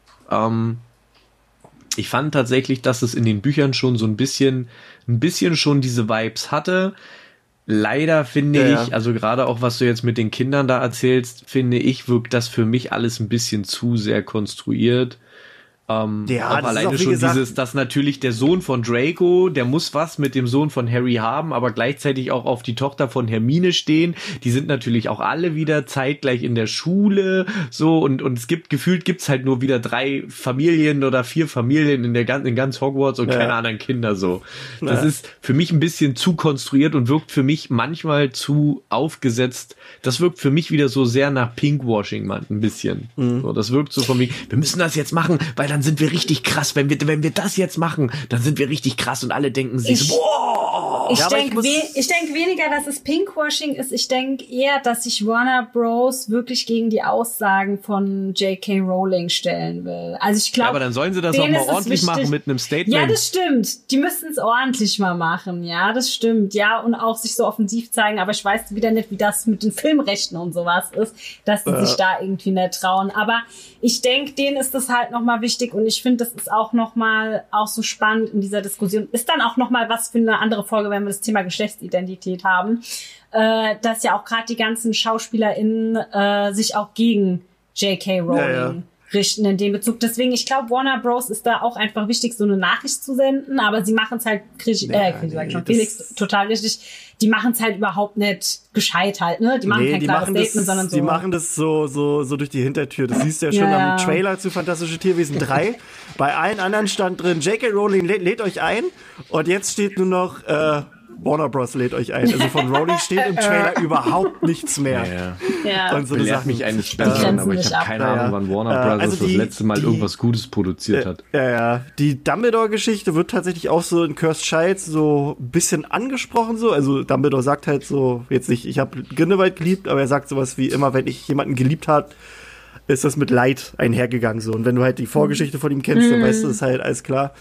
Ich fand tatsächlich, dass es in den Büchern schon so ein bisschen schon diese Vibes hatte. Leider finde ich, also gerade auch was du jetzt mit den Kindern da erzählst, finde ich, wirkt das für mich alles ein bisschen zu sehr konstruiert. Auch alleine schon dass natürlich der Sohn von Draco, der muss was mit dem Sohn von Harry haben, aber gleichzeitig auch auf die Tochter von Hermine stehen. Die sind natürlich auch alle wieder zeitgleich in der Schule, so, und es gibt's halt nur wieder 3 Familien oder 4 Familien in ganz Hogwarts und keine anderen Kinder, so. Das ist für mich ein bisschen zu konstruiert und wirkt für mich manchmal zu aufgesetzt. Das wirkt für mich wieder so sehr nach Pinkwashing, man, ein bisschen. So, das wirkt so von mir, wir müssen das jetzt machen, weil dann sind wir richtig krass. Wenn wir das jetzt machen, dann sind wir richtig krass und alle denken sich so, boah! Ich denke weniger, dass es Pinkwashing ist. Ich denke eher, dass sich Warner Bros. Wirklich gegen die Aussagen von J.K. Rowling stellen will. Also ich glaube, aber dann sollen sie das auch mal ordentlich machen mit einem Statement. Ja, das stimmt. Die müssen es ordentlich mal machen. Ja, das stimmt. Ja, und auch sich so offensiv zeigen. Aber ich weiß wieder nicht, wie das mit den Filmrechten und sowas ist, dass sie sich da irgendwie nicht trauen. Aber ich denke, denen ist das halt nochmal wichtig, und ich finde, das ist auch nochmal auch so spannend in dieser Diskussion. Ist dann auch nochmal was für eine andere Folge, wenn wir das Thema Geschlechtsidentität haben, dass ja auch gerade die ganzen SchauspielerInnen sich auch gegen J.K. Rowling richten in dem Bezug. Deswegen, ich glaube, Warner Bros. Ist da auch einfach wichtig, so eine Nachricht zu senden, aber sie machen es halt, Felix, total richtig, die machen es halt überhaupt nicht gescheit halt, ne? Die machen kein klares Statement, sondern so. Die machen das so durch die Hintertür. Das siehst du ja schon am Trailer zu Fantastische Tierwesen 3. Bei allen anderen stand drin, J.K. Rowling lädt euch ein, und jetzt steht nur noch, Warner Bros. Lädt euch ein. Also von Rowling steht im Trailer überhaupt nichts mehr. Ja. Und so belehrt mich eines Besseren, aber ich habe keine Ahnung, wann Warner Bros. Das letzte Mal irgendwas Gutes produziert hat. Die Dumbledore-Geschichte wird tatsächlich auch so in Cursed Child so ein bisschen angesprochen, so. Also Dumbledore sagt halt so, jetzt nicht, ich habe Grindelwald geliebt, aber er sagt sowas wie, immer wenn ich jemanden geliebt habe, ist das mit Leid einhergegangen, so. Und wenn du halt die Vorgeschichte von ihm kennst, dann weißt du das halt, alles klar.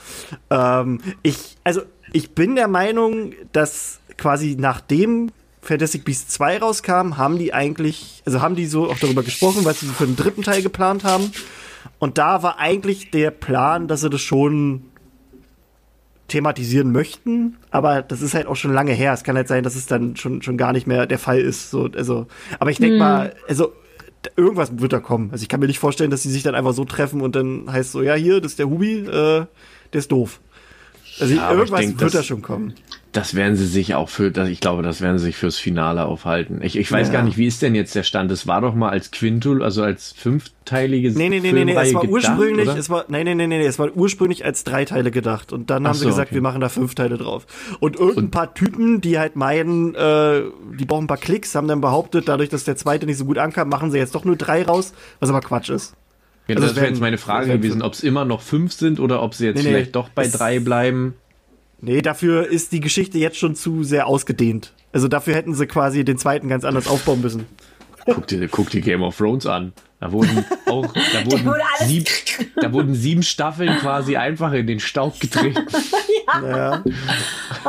Ich bin der Meinung, dass quasi nachdem Fantastic Beasts 2 rauskam, haben die so auch darüber gesprochen, was sie für den 3. Teil geplant haben. Und da war eigentlich der Plan, dass sie das schon thematisieren möchten, aber das ist halt auch schon lange her. Es kann halt sein, dass es dann schon gar nicht mehr der Fall ist. So, also, aber ich denke mal, also irgendwas wird da kommen. Also ich kann mir nicht vorstellen, dass sie sich dann einfach so treffen und dann heißt so, ja, hier, das ist der Hubi, der ist doof. Also irgendwas wird da schon kommen. Das werden sie sich auch ich glaube, das werden sie sich fürs Finale aufhalten. Ich weiß gar nicht, wie ist denn jetzt der Stand? Es war doch mal als Quintul, also als 5-teilige Filmreihe es war ursprünglich, es war ursprünglich als 3 Teile gedacht, und dann haben sie gesagt, wir machen da 5 Teile drauf. Und ein paar Typen, die halt meinen, die brauchen ein paar Klicks, haben dann behauptet, dadurch, dass der 2. nicht so gut ankam, machen sie jetzt doch nur 3 raus, was aber Quatsch ist. Ja, also das wäre jetzt meine Frage gewesen, ob es immer noch 5 sind oder ob sie jetzt vielleicht doch bei 3 bleiben. Nee, dafür ist die Geschichte jetzt schon zu sehr ausgedehnt. Also dafür hätten sie quasi den 2. ganz anders aufbauen müssen. Guck dir Game of Thrones an. Da wurden 7 Staffeln quasi einfach in den Staub getreten.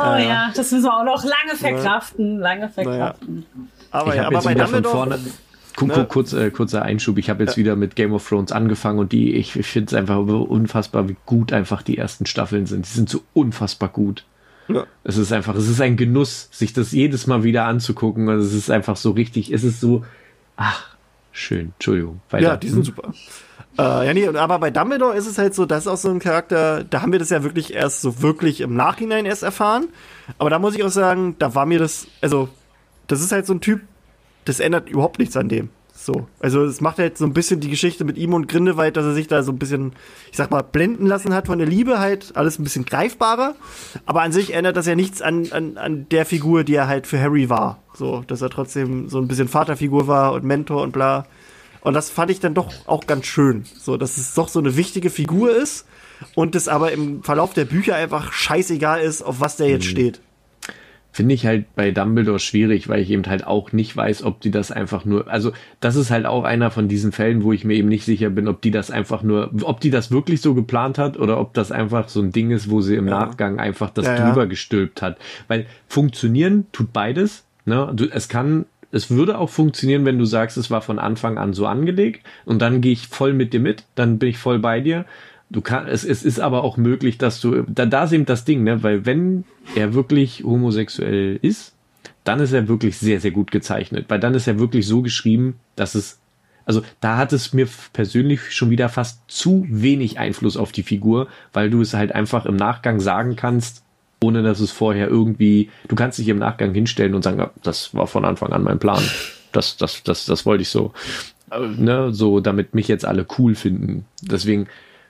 Das müssen wir auch noch lange verkraften. Aber bei Dumbledore... Kurzer Einschub. Ich habe jetzt wieder mit Game of Thrones angefangen und ich finde es einfach unfassbar, wie gut einfach die ersten Staffeln sind. Die sind so unfassbar gut. Ja. Es ist ein Genuss, sich das jedes Mal wieder anzugucken. Und es ist einfach so richtig, es ist so, schön, Entschuldigung. Weiter. Ja, die sind super. Aber bei Dumbledore ist es halt so, das ist auch so ein Charakter, da haben wir das ja wirklich erst so wirklich im Nachhinein erst erfahren. Aber da muss ich auch sagen, da war mir das ist halt so ein Typ, das ändert überhaupt nichts an dem. So. Also es macht halt so ein bisschen die Geschichte mit ihm und Grindelwald, dass er sich da so ein bisschen, ich sag mal, blenden lassen hat von der Liebe, halt alles ein bisschen greifbarer. Aber an sich ändert das ja nichts an der Figur, die er halt für Harry war. So, dass er trotzdem so ein bisschen Vaterfigur war und Mentor und bla. Und das fand ich dann doch auch ganz schön. So, dass es doch so eine wichtige Figur ist und es aber im Verlauf der Bücher einfach scheißegal ist, auf was der jetzt steht. Finde ich halt bei Dumbledore schwierig, weil ich eben halt auch nicht weiß, ob die das einfach nur, also das ist halt auch einer von diesen Fällen, wo ich mir eben nicht sicher bin, ob die das wirklich so geplant hat oder ob das einfach so ein Ding ist, wo sie im Nachgang einfach das drüber gestülpt hat. Weil funktionieren tut beides, ne? Es würde auch funktionieren, wenn du sagst, es war von Anfang an so angelegt und dann gehe ich voll mit dir mit, dann bin ich voll bei dir. Es ist aber auch möglich, dass da ist eben das Ding, ne, weil wenn er wirklich homosexuell ist, dann ist er wirklich sehr, sehr gut gezeichnet, weil dann ist er wirklich so geschrieben, da hat es mir persönlich schon wieder fast zu wenig Einfluss auf die Figur, weil du es halt einfach im Nachgang sagen kannst, ohne dass es vorher irgendwie, du kannst dich im Nachgang hinstellen und sagen, ja, das war von Anfang an mein Plan, das wollte ich so, ne, so, damit mich jetzt alle cool finden, deswegen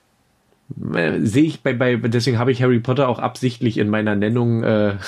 sehe ich deswegen habe ich Harry Potter auch absichtlich in meiner Nennung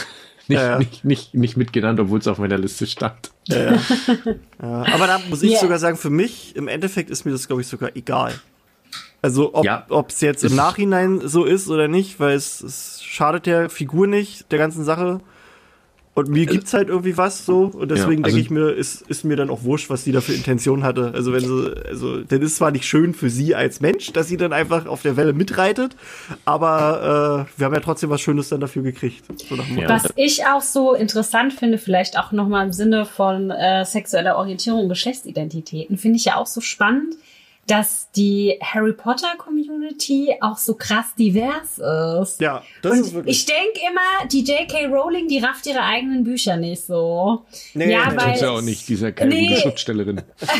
nicht mitgenannt, obwohl es auf meiner Liste stand. Ja. Aber da muss ich sogar sagen, für mich, im Endeffekt ist mir das, glaube ich, sogar egal. Also ob es jetzt im Nachhinein so ist oder nicht, weil es schadet der Figur nicht, der ganzen Sache. Und mir gibt's halt irgendwie was so und deswegen denke ich mir, ist mir dann auch wurscht, was sie da für Intention hatte. Also denn ist zwar nicht schön für sie als Mensch, dass sie dann einfach auf der Welle mitreitet, aber wir haben ja trotzdem was Schönes dann dafür gekriegt. So was ich auch so interessant finde, vielleicht auch nochmal im Sinne von sexueller Orientierung und Geschlechtsidentitäten, finde ich ja auch so spannend, dass die Harry Potter Community auch so krass divers ist. Ja, das ist wirklich. Ich denke immer, die J.K. Rowling, die rafft ihre eigenen Bücher nicht so. Nee, ja, das tut sie auch nicht, die ist ja keine gute Schriftstellerin.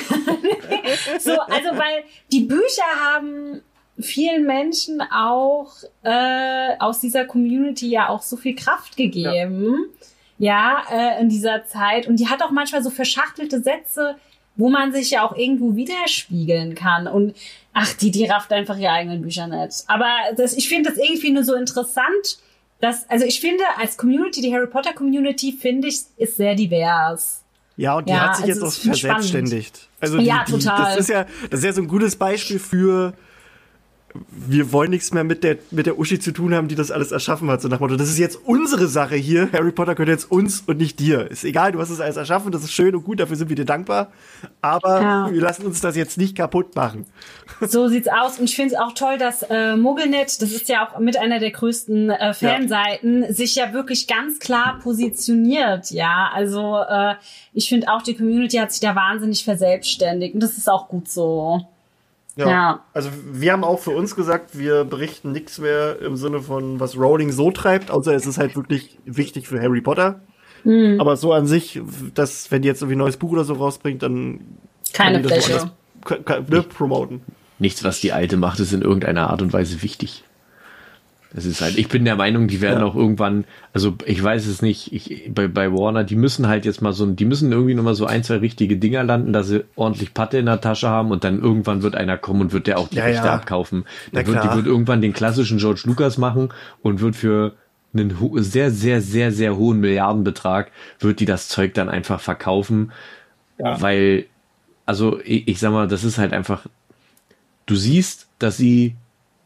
Weil die Bücher haben vielen Menschen auch aus dieser Community ja auch so viel Kraft gegeben. Ja, in dieser Zeit. Und die hat auch manchmal so verschachtelte Sätze, wo man sich ja auch irgendwo widerspiegeln kann. Und die rafft einfach ihre eigenen Bücher nicht. Aber ich finde das irgendwie nur so interessant, ich finde, als Community, die Harry Potter Community, finde ich, ist sehr divers. Ja, und die hat sich jetzt auch verselbstständigt. Also total. Das ist ja so ein gutes Beispiel für, wir wollen nichts mehr mit der Uschi zu tun haben, die das alles erschaffen hat. So nach Motto, das ist jetzt unsere Sache hier. Harry Potter gehört jetzt uns und nicht dir. Ist egal, du hast es alles erschaffen, das ist schön und gut, dafür sind wir dir dankbar. Aber wir lassen uns das jetzt nicht kaputt machen. So sieht's aus. Und ich finde es auch toll, dass MuggleNet, das ist ja auch mit einer der größten Fanseiten, sich ja wirklich ganz klar positioniert. Ja, also ich finde auch, die Community hat sich da wahnsinnig verselbstständigt. Und das ist auch gut so. Ja, also wir haben auch für uns gesagt, wir berichten nichts mehr im Sinne von, was Rowling so treibt, außer es ist halt wirklich wichtig für Harry Potter. Mhm. Aber so an sich, dass, wenn die jetzt irgendwie ein neues Buch oder so rausbringt, dann keine Fläche. Promoten. Nichts, was die Alte macht, ist in irgendeiner Art und Weise wichtig. Das ist halt, ich bin der Meinung, die werden auch irgendwann, also ich weiß es nicht, bei Warner, die müssen halt jetzt mal die müssen irgendwie nochmal so 1, 2 richtige Dinger landen, dass sie ordentlich Patte in der Tasche haben und dann irgendwann wird einer kommen und wird der auch die Rechte abkaufen. Die wird irgendwann den klassischen George Lucas machen und wird für einen sehr, sehr, sehr, sehr hohen Milliardenbetrag wird die das Zeug dann einfach verkaufen, weil, also ich sag mal, das ist halt einfach, du siehst, dass sie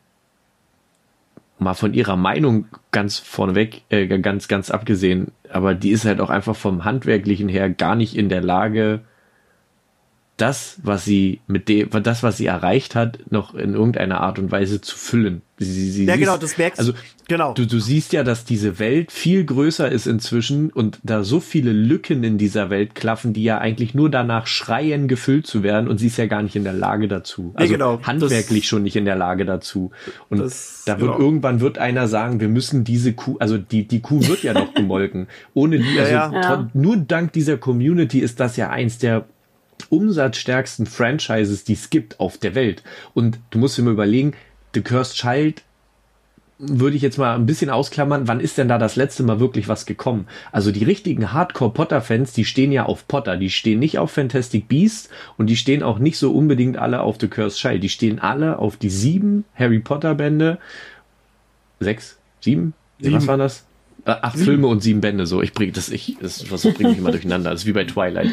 mal von ihrer Meinung ganz vorneweg, ganz abgesehen, aber die ist halt auch einfach vom Handwerklichen her gar nicht in der Lage, das, was sie erreicht hat, noch in irgendeiner Art und Weise zu füllen. Ja, genau, das merkst also, genau. Du siehst ja, dass diese Welt viel größer ist inzwischen und da so viele Lücken in dieser Welt klaffen, die ja eigentlich nur danach schreien, gefüllt zu werden, und sie ist ja gar nicht in der Lage dazu. Also genau, handwerklich schon nicht in der Lage dazu. Und irgendwann wird einer sagen, wir müssen diese Kuh, also die Kuh wird ja noch gemolken. Ohne die, nur dank dieser Community ist das ja eins der umsatzstärksten Franchises, die es gibt auf der Welt. Und du musst dir mal überlegen, The Cursed Child würde ich jetzt mal ein bisschen ausklammern, wann ist denn da das letzte Mal wirklich was gekommen? Also die richtigen Hardcore-Potter-Fans, die stehen ja auf Potter, die stehen nicht auf Fantastic Beasts und die stehen auch nicht so unbedingt alle auf The Cursed Child, die stehen alle auf die 7 Harry Potter-Bände, 6, 7? Was war das? 8 Filme und 7 Bände, so. Das bringe ich immer durcheinander, das ist wie bei Twilight.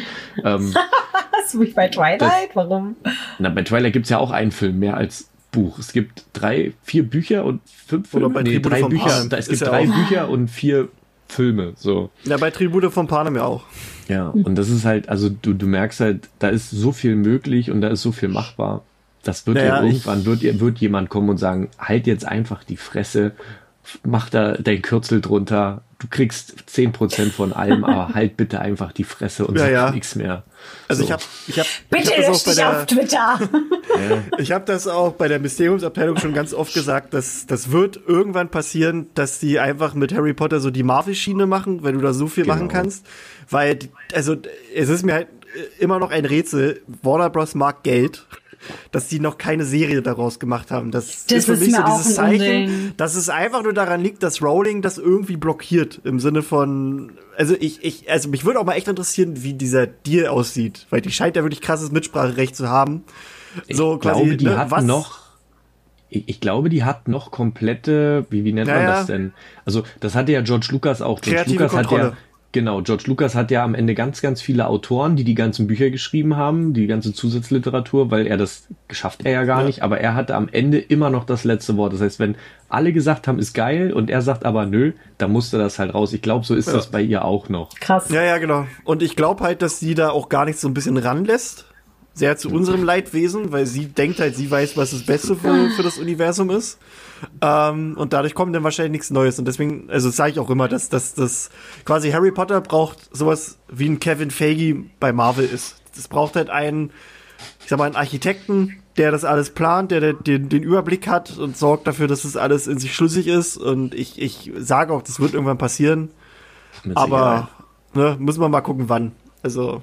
Was, wie bei Twilight? Warum? Na, bei Twilight gibt's ja auch einen Film mehr als Buch. Es gibt 4 Bücher und 5 Filme. Oder bei Tribute 3 von Bücher. Panem. Es gibt 3 Bücher und 4 Filme. So. Ja, bei Tribute von Panem ja auch. Ja, und das ist halt, also du merkst halt, da ist so viel möglich und da ist so viel machbar. Das wird irgendwann wird jemand kommen und sagen, halt jetzt einfach die Fresse, mach da dein Kürzel drunter, du kriegst 10% von allem, aber halt bitte einfach die Fresse und sag nichts mehr. Also so. Bitte lösch dich auf Twitter. Ich habe das auch bei der Mysteriumsabteilung schon ganz oft gesagt, dass das wird irgendwann passieren, dass die einfach mit Harry Potter so die Marvel-Schiene machen, weil du da so viel machen kannst. Weil, also es ist mir halt immer noch ein Rätsel, Warner Bros. Mag Geld, dass die noch keine Serie daraus gemacht haben. Das ist für mich so dieses Zeichen, dass es einfach nur daran liegt, dass Rowling das irgendwie blockiert. Im Sinne von, also mich würde auch mal echt interessieren, wie dieser Deal aussieht, weil die scheint ja wirklich krasses Mitspracherecht zu haben. So ich glaube, die hat noch. Ich glaube, die hat noch komplette, wie nennt man das denn? Also, das hatte ja George Lucas auch. Kreative Kontrolle. George Lucas hat ja am Ende ganz, ganz viele Autoren, die ganzen Bücher geschrieben haben, die ganze Zusatzliteratur, weil das schafft er ja gar nicht, aber er hatte am Ende immer noch das letzte Wort. Das heißt, wenn alle gesagt haben, ist geil und er sagt aber nö, dann musste das halt raus. Ich glaube, so ist das bei ihr auch noch. Krass. Ja, genau. Und ich glaube halt, dass sie da auch gar nichts so ein bisschen ranlässt. Sehr zu unserem Leidwesen, weil sie denkt halt, sie weiß, was das Beste für das Universum ist. Und dadurch kommt dann wahrscheinlich nichts Neues. Und deswegen, also sage ich auch immer, dass quasi Harry Potter braucht sowas wie ein Kevin Feige bei Marvel ist. Das braucht halt einen Architekten, der das alles plant, der den Überblick hat und sorgt dafür, dass das alles in sich schlüssig ist. Und ich sage auch, das wird irgendwann passieren. Aber müssen wir mal gucken, wann. Also,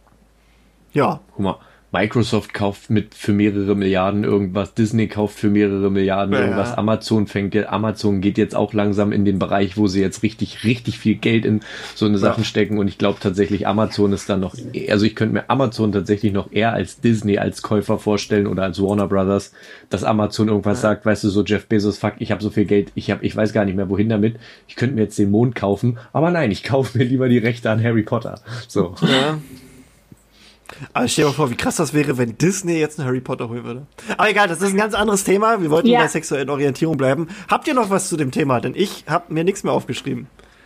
ja. Guck mal. Microsoft kauft für mehrere Milliarden irgendwas, Disney kauft für mehrere Milliarden irgendwas, Amazon geht jetzt auch langsam in den Bereich, wo sie jetzt richtig, richtig viel Geld in so eine Sachen stecken, und ich glaube tatsächlich, Amazon ist dann noch, also ich könnte mir Amazon tatsächlich noch eher als Disney als Käufer vorstellen oder als Warner Brothers, dass Amazon irgendwas sagt, weißt du, so Jeff Bezos, fuck, ich habe so viel Geld, ich weiß gar nicht mehr wohin damit, ich könnte mir jetzt den Mond kaufen, aber nein, ich kaufe mir lieber die Rechte an Harry Potter. So. Ja. Aber stell dir mal vor, wie krass das wäre, wenn Disney jetzt einen Harry Potter holen würde. Aber egal, das ist ein ganz anderes Thema. Wir wollten bei der sexuellen Orientierung bleiben. Habt ihr noch was zu dem Thema? Denn ich habe mir nichts mehr aufgeschrieben.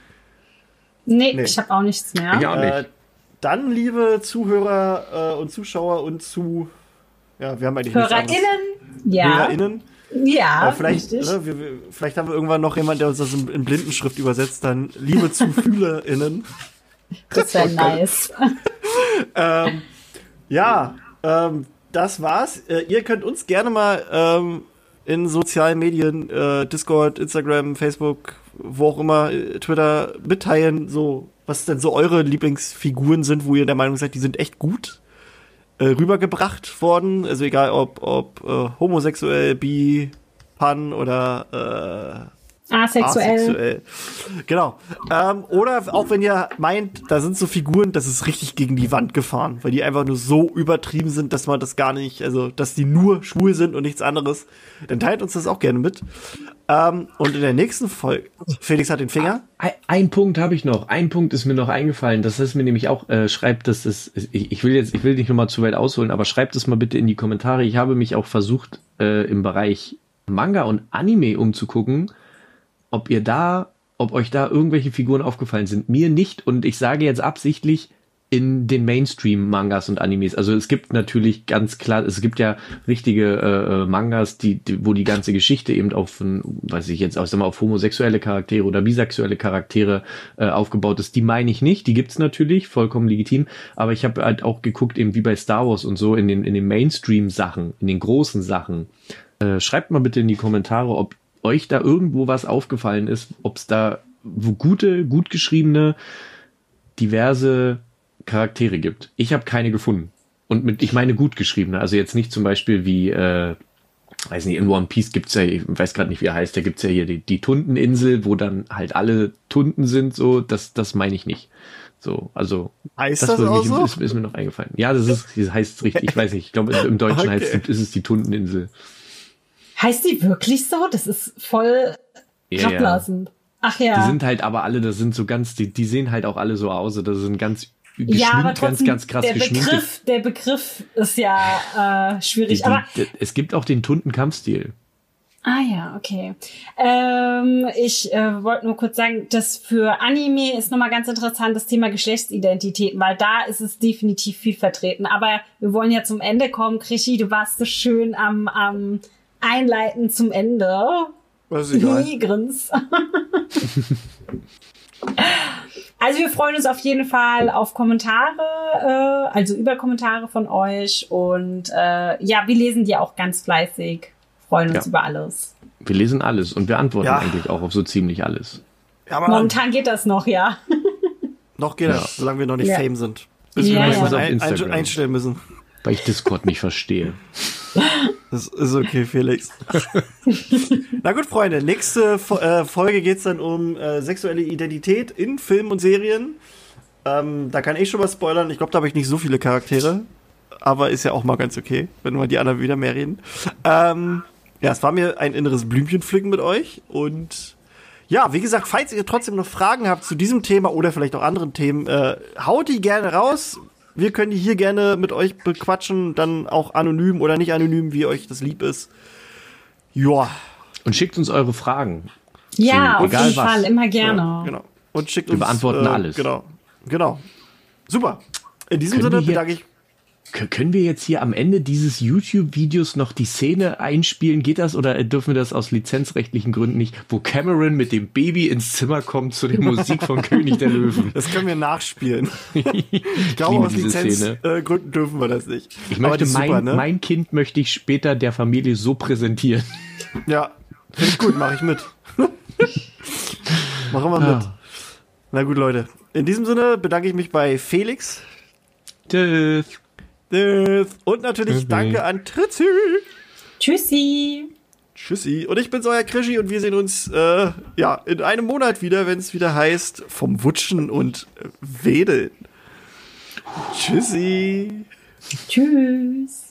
Nee. Ich habe auch nichts mehr. Ich auch nicht. Dann, liebe Zuhörer und Zuschauer und wir haben eigentlich HörerInnen. Ja, vielleicht haben wir irgendwann noch jemanden, der uns das in Blindenschrift übersetzt. Dann, liebe ZufühlerInnen. Das wäre nice. Das war's. Ihr könnt uns gerne mal in sozialen Medien, Discord, Instagram, Facebook, wo auch immer, Twitter mitteilen, so was denn so eure Lieblingsfiguren sind, wo ihr der Meinung seid, die sind echt gut rübergebracht worden. Also egal ob homosexuell, bi, pan oder asexuell. Genau. Oder auch wenn ihr meint, da sind so Figuren, das ist richtig gegen die Wand gefahren, weil die einfach nur so übertrieben sind, dass man das gar nicht, also dass die nur schwul sind und nichts anderes, dann teilt uns das auch gerne mit. Und in der nächsten Folge, Felix hat den Finger. Ein Punkt habe ich noch. Ein Punkt ist mir noch eingefallen. Das ist mir nämlich auch, schreibt das, ich will nicht nochmal zu weit ausholen, aber schreibt das mal bitte in die Kommentare. Ich habe mich auch versucht, im Bereich Manga und Anime umzugucken, ob euch da irgendwelche Figuren aufgefallen sind. Mir nicht, und ich sage jetzt absichtlich, in den Mainstream-Mangas und Animes. Also es gibt natürlich ganz klar, es gibt ja richtige Mangas, wo die ganze Geschichte eben auf, weiß ich jetzt, auf homosexuelle Charaktere oder bisexuelle Charaktere aufgebaut ist. Die meine ich nicht, die gibt's natürlich, vollkommen legitim, aber ich habe halt auch geguckt, eben wie bei Star Wars und so, in den Mainstream-Sachen, in den großen Sachen. Schreibt mal bitte in die Kommentare, ob euch da irgendwo was aufgefallen ist, ob es da gut geschriebene, diverse Charaktere gibt. Ich habe keine gefunden. Und ich meine gut geschriebene. Also jetzt nicht zum Beispiel wie, weiß nicht, in One Piece gibt's ja, ich weiß gerade nicht, wie er heißt, da gibt's ja hier die Tunteninsel, wo dann halt alle Tunten sind, so, das meine ich nicht. So, also. Heißt das auch so? Ist mir noch eingefallen. Ja, das heißt richtig, ich weiß nicht, ich glaube im Deutschen Okay. ist es die Tunteninsel. Heißt die wirklich so? Das ist voll Ja, herablassend. Ach Die ja. sind halt aber alle, das sind so ganz, die sehen halt auch alle so aus, das sind ganz geschminkt, Ja, aber trotzdem, ganz krass geschminkt. der Begriff ist ja schwierig. Aber Es gibt auch den Tunten-Kampfstil. ah ja, okay. Ich wollte nur kurz sagen, dass für Anime ist nochmal ganz interessant das Thema Geschlechtsidentitäten, weil da ist es definitiv viel vertreten. Aber wir wollen ja zum Ende kommen. Krischi, du warst so schön am Einleiten zum Ende. Das ist egal. Grins. Also wir freuen uns auf jeden Fall auf Kommentare, also über Kommentare von euch. Und ja, wir lesen die auch ganz fleißig. Freuen uns über alles. Wir lesen alles und wir antworten Ja. eigentlich auch auf so ziemlich alles. Ja, aber Momentan geht das noch, ja. noch geht das, Ja. solange wir noch nicht Ja. Fame sind. Bis Ja, wir ja. was Auf Instagram. einstellen müssen. Weil ich Discord nicht verstehe. Das ist okay, Felix. Na gut, Freunde, nächste Folge geht's dann um sexuelle Identität in Filmen und Serien. Da kann ich schon mal spoilern. Ich glaube, da habe ich nicht so viele Charaktere. Aber ist ja auch mal ganz okay, wenn wir die anderen wieder mehr reden. Ja, es war mir ein inneres Blümchenpflücken mit euch. Und ja, wie gesagt, falls ihr trotzdem noch Fragen habt zu diesem Thema oder vielleicht auch anderen Themen, haut die gerne raus. Wir können die hier gerne mit euch bequatschen, dann auch anonym oder nicht anonym, wie euch das lieb ist. Joa. Und schickt uns eure Fragen. Ja, auf egal jeden was. Fall, immer gerne. Ja, genau. Und schickt Wir uns. beantworten alles. Genau. Super. In diesem Können Sinne wir hier- bedanke ich. Können wir jetzt hier am Ende dieses YouTube-Videos noch die Szene einspielen? Geht das oder dürfen wir das aus lizenzrechtlichen Gründen nicht? Wo Cameron mit dem Baby ins Zimmer kommt zu der Musik von König der Löwen. Das können wir nachspielen. Ich glaube, liebe aus diese Szene. Lizenzgründen dürfen wir das nicht. Ich Aber die möchte ist super, ne? mein Kind möchte ich später der Familie so präsentieren. Ja, finde ich gut, mache ich mit. Machen wir mit. Na gut, Leute. In diesem Sinne bedanke ich mich bei Felix. Tschüss. Und natürlich danke an Tritzi. Tschüssi. Tschüssi. Und ich bin's, euer Krischi, und wir sehen uns in einem Monat wieder, wenn es wieder heißt vom Wutschen und Wedeln. Tschüssi. Tschüss.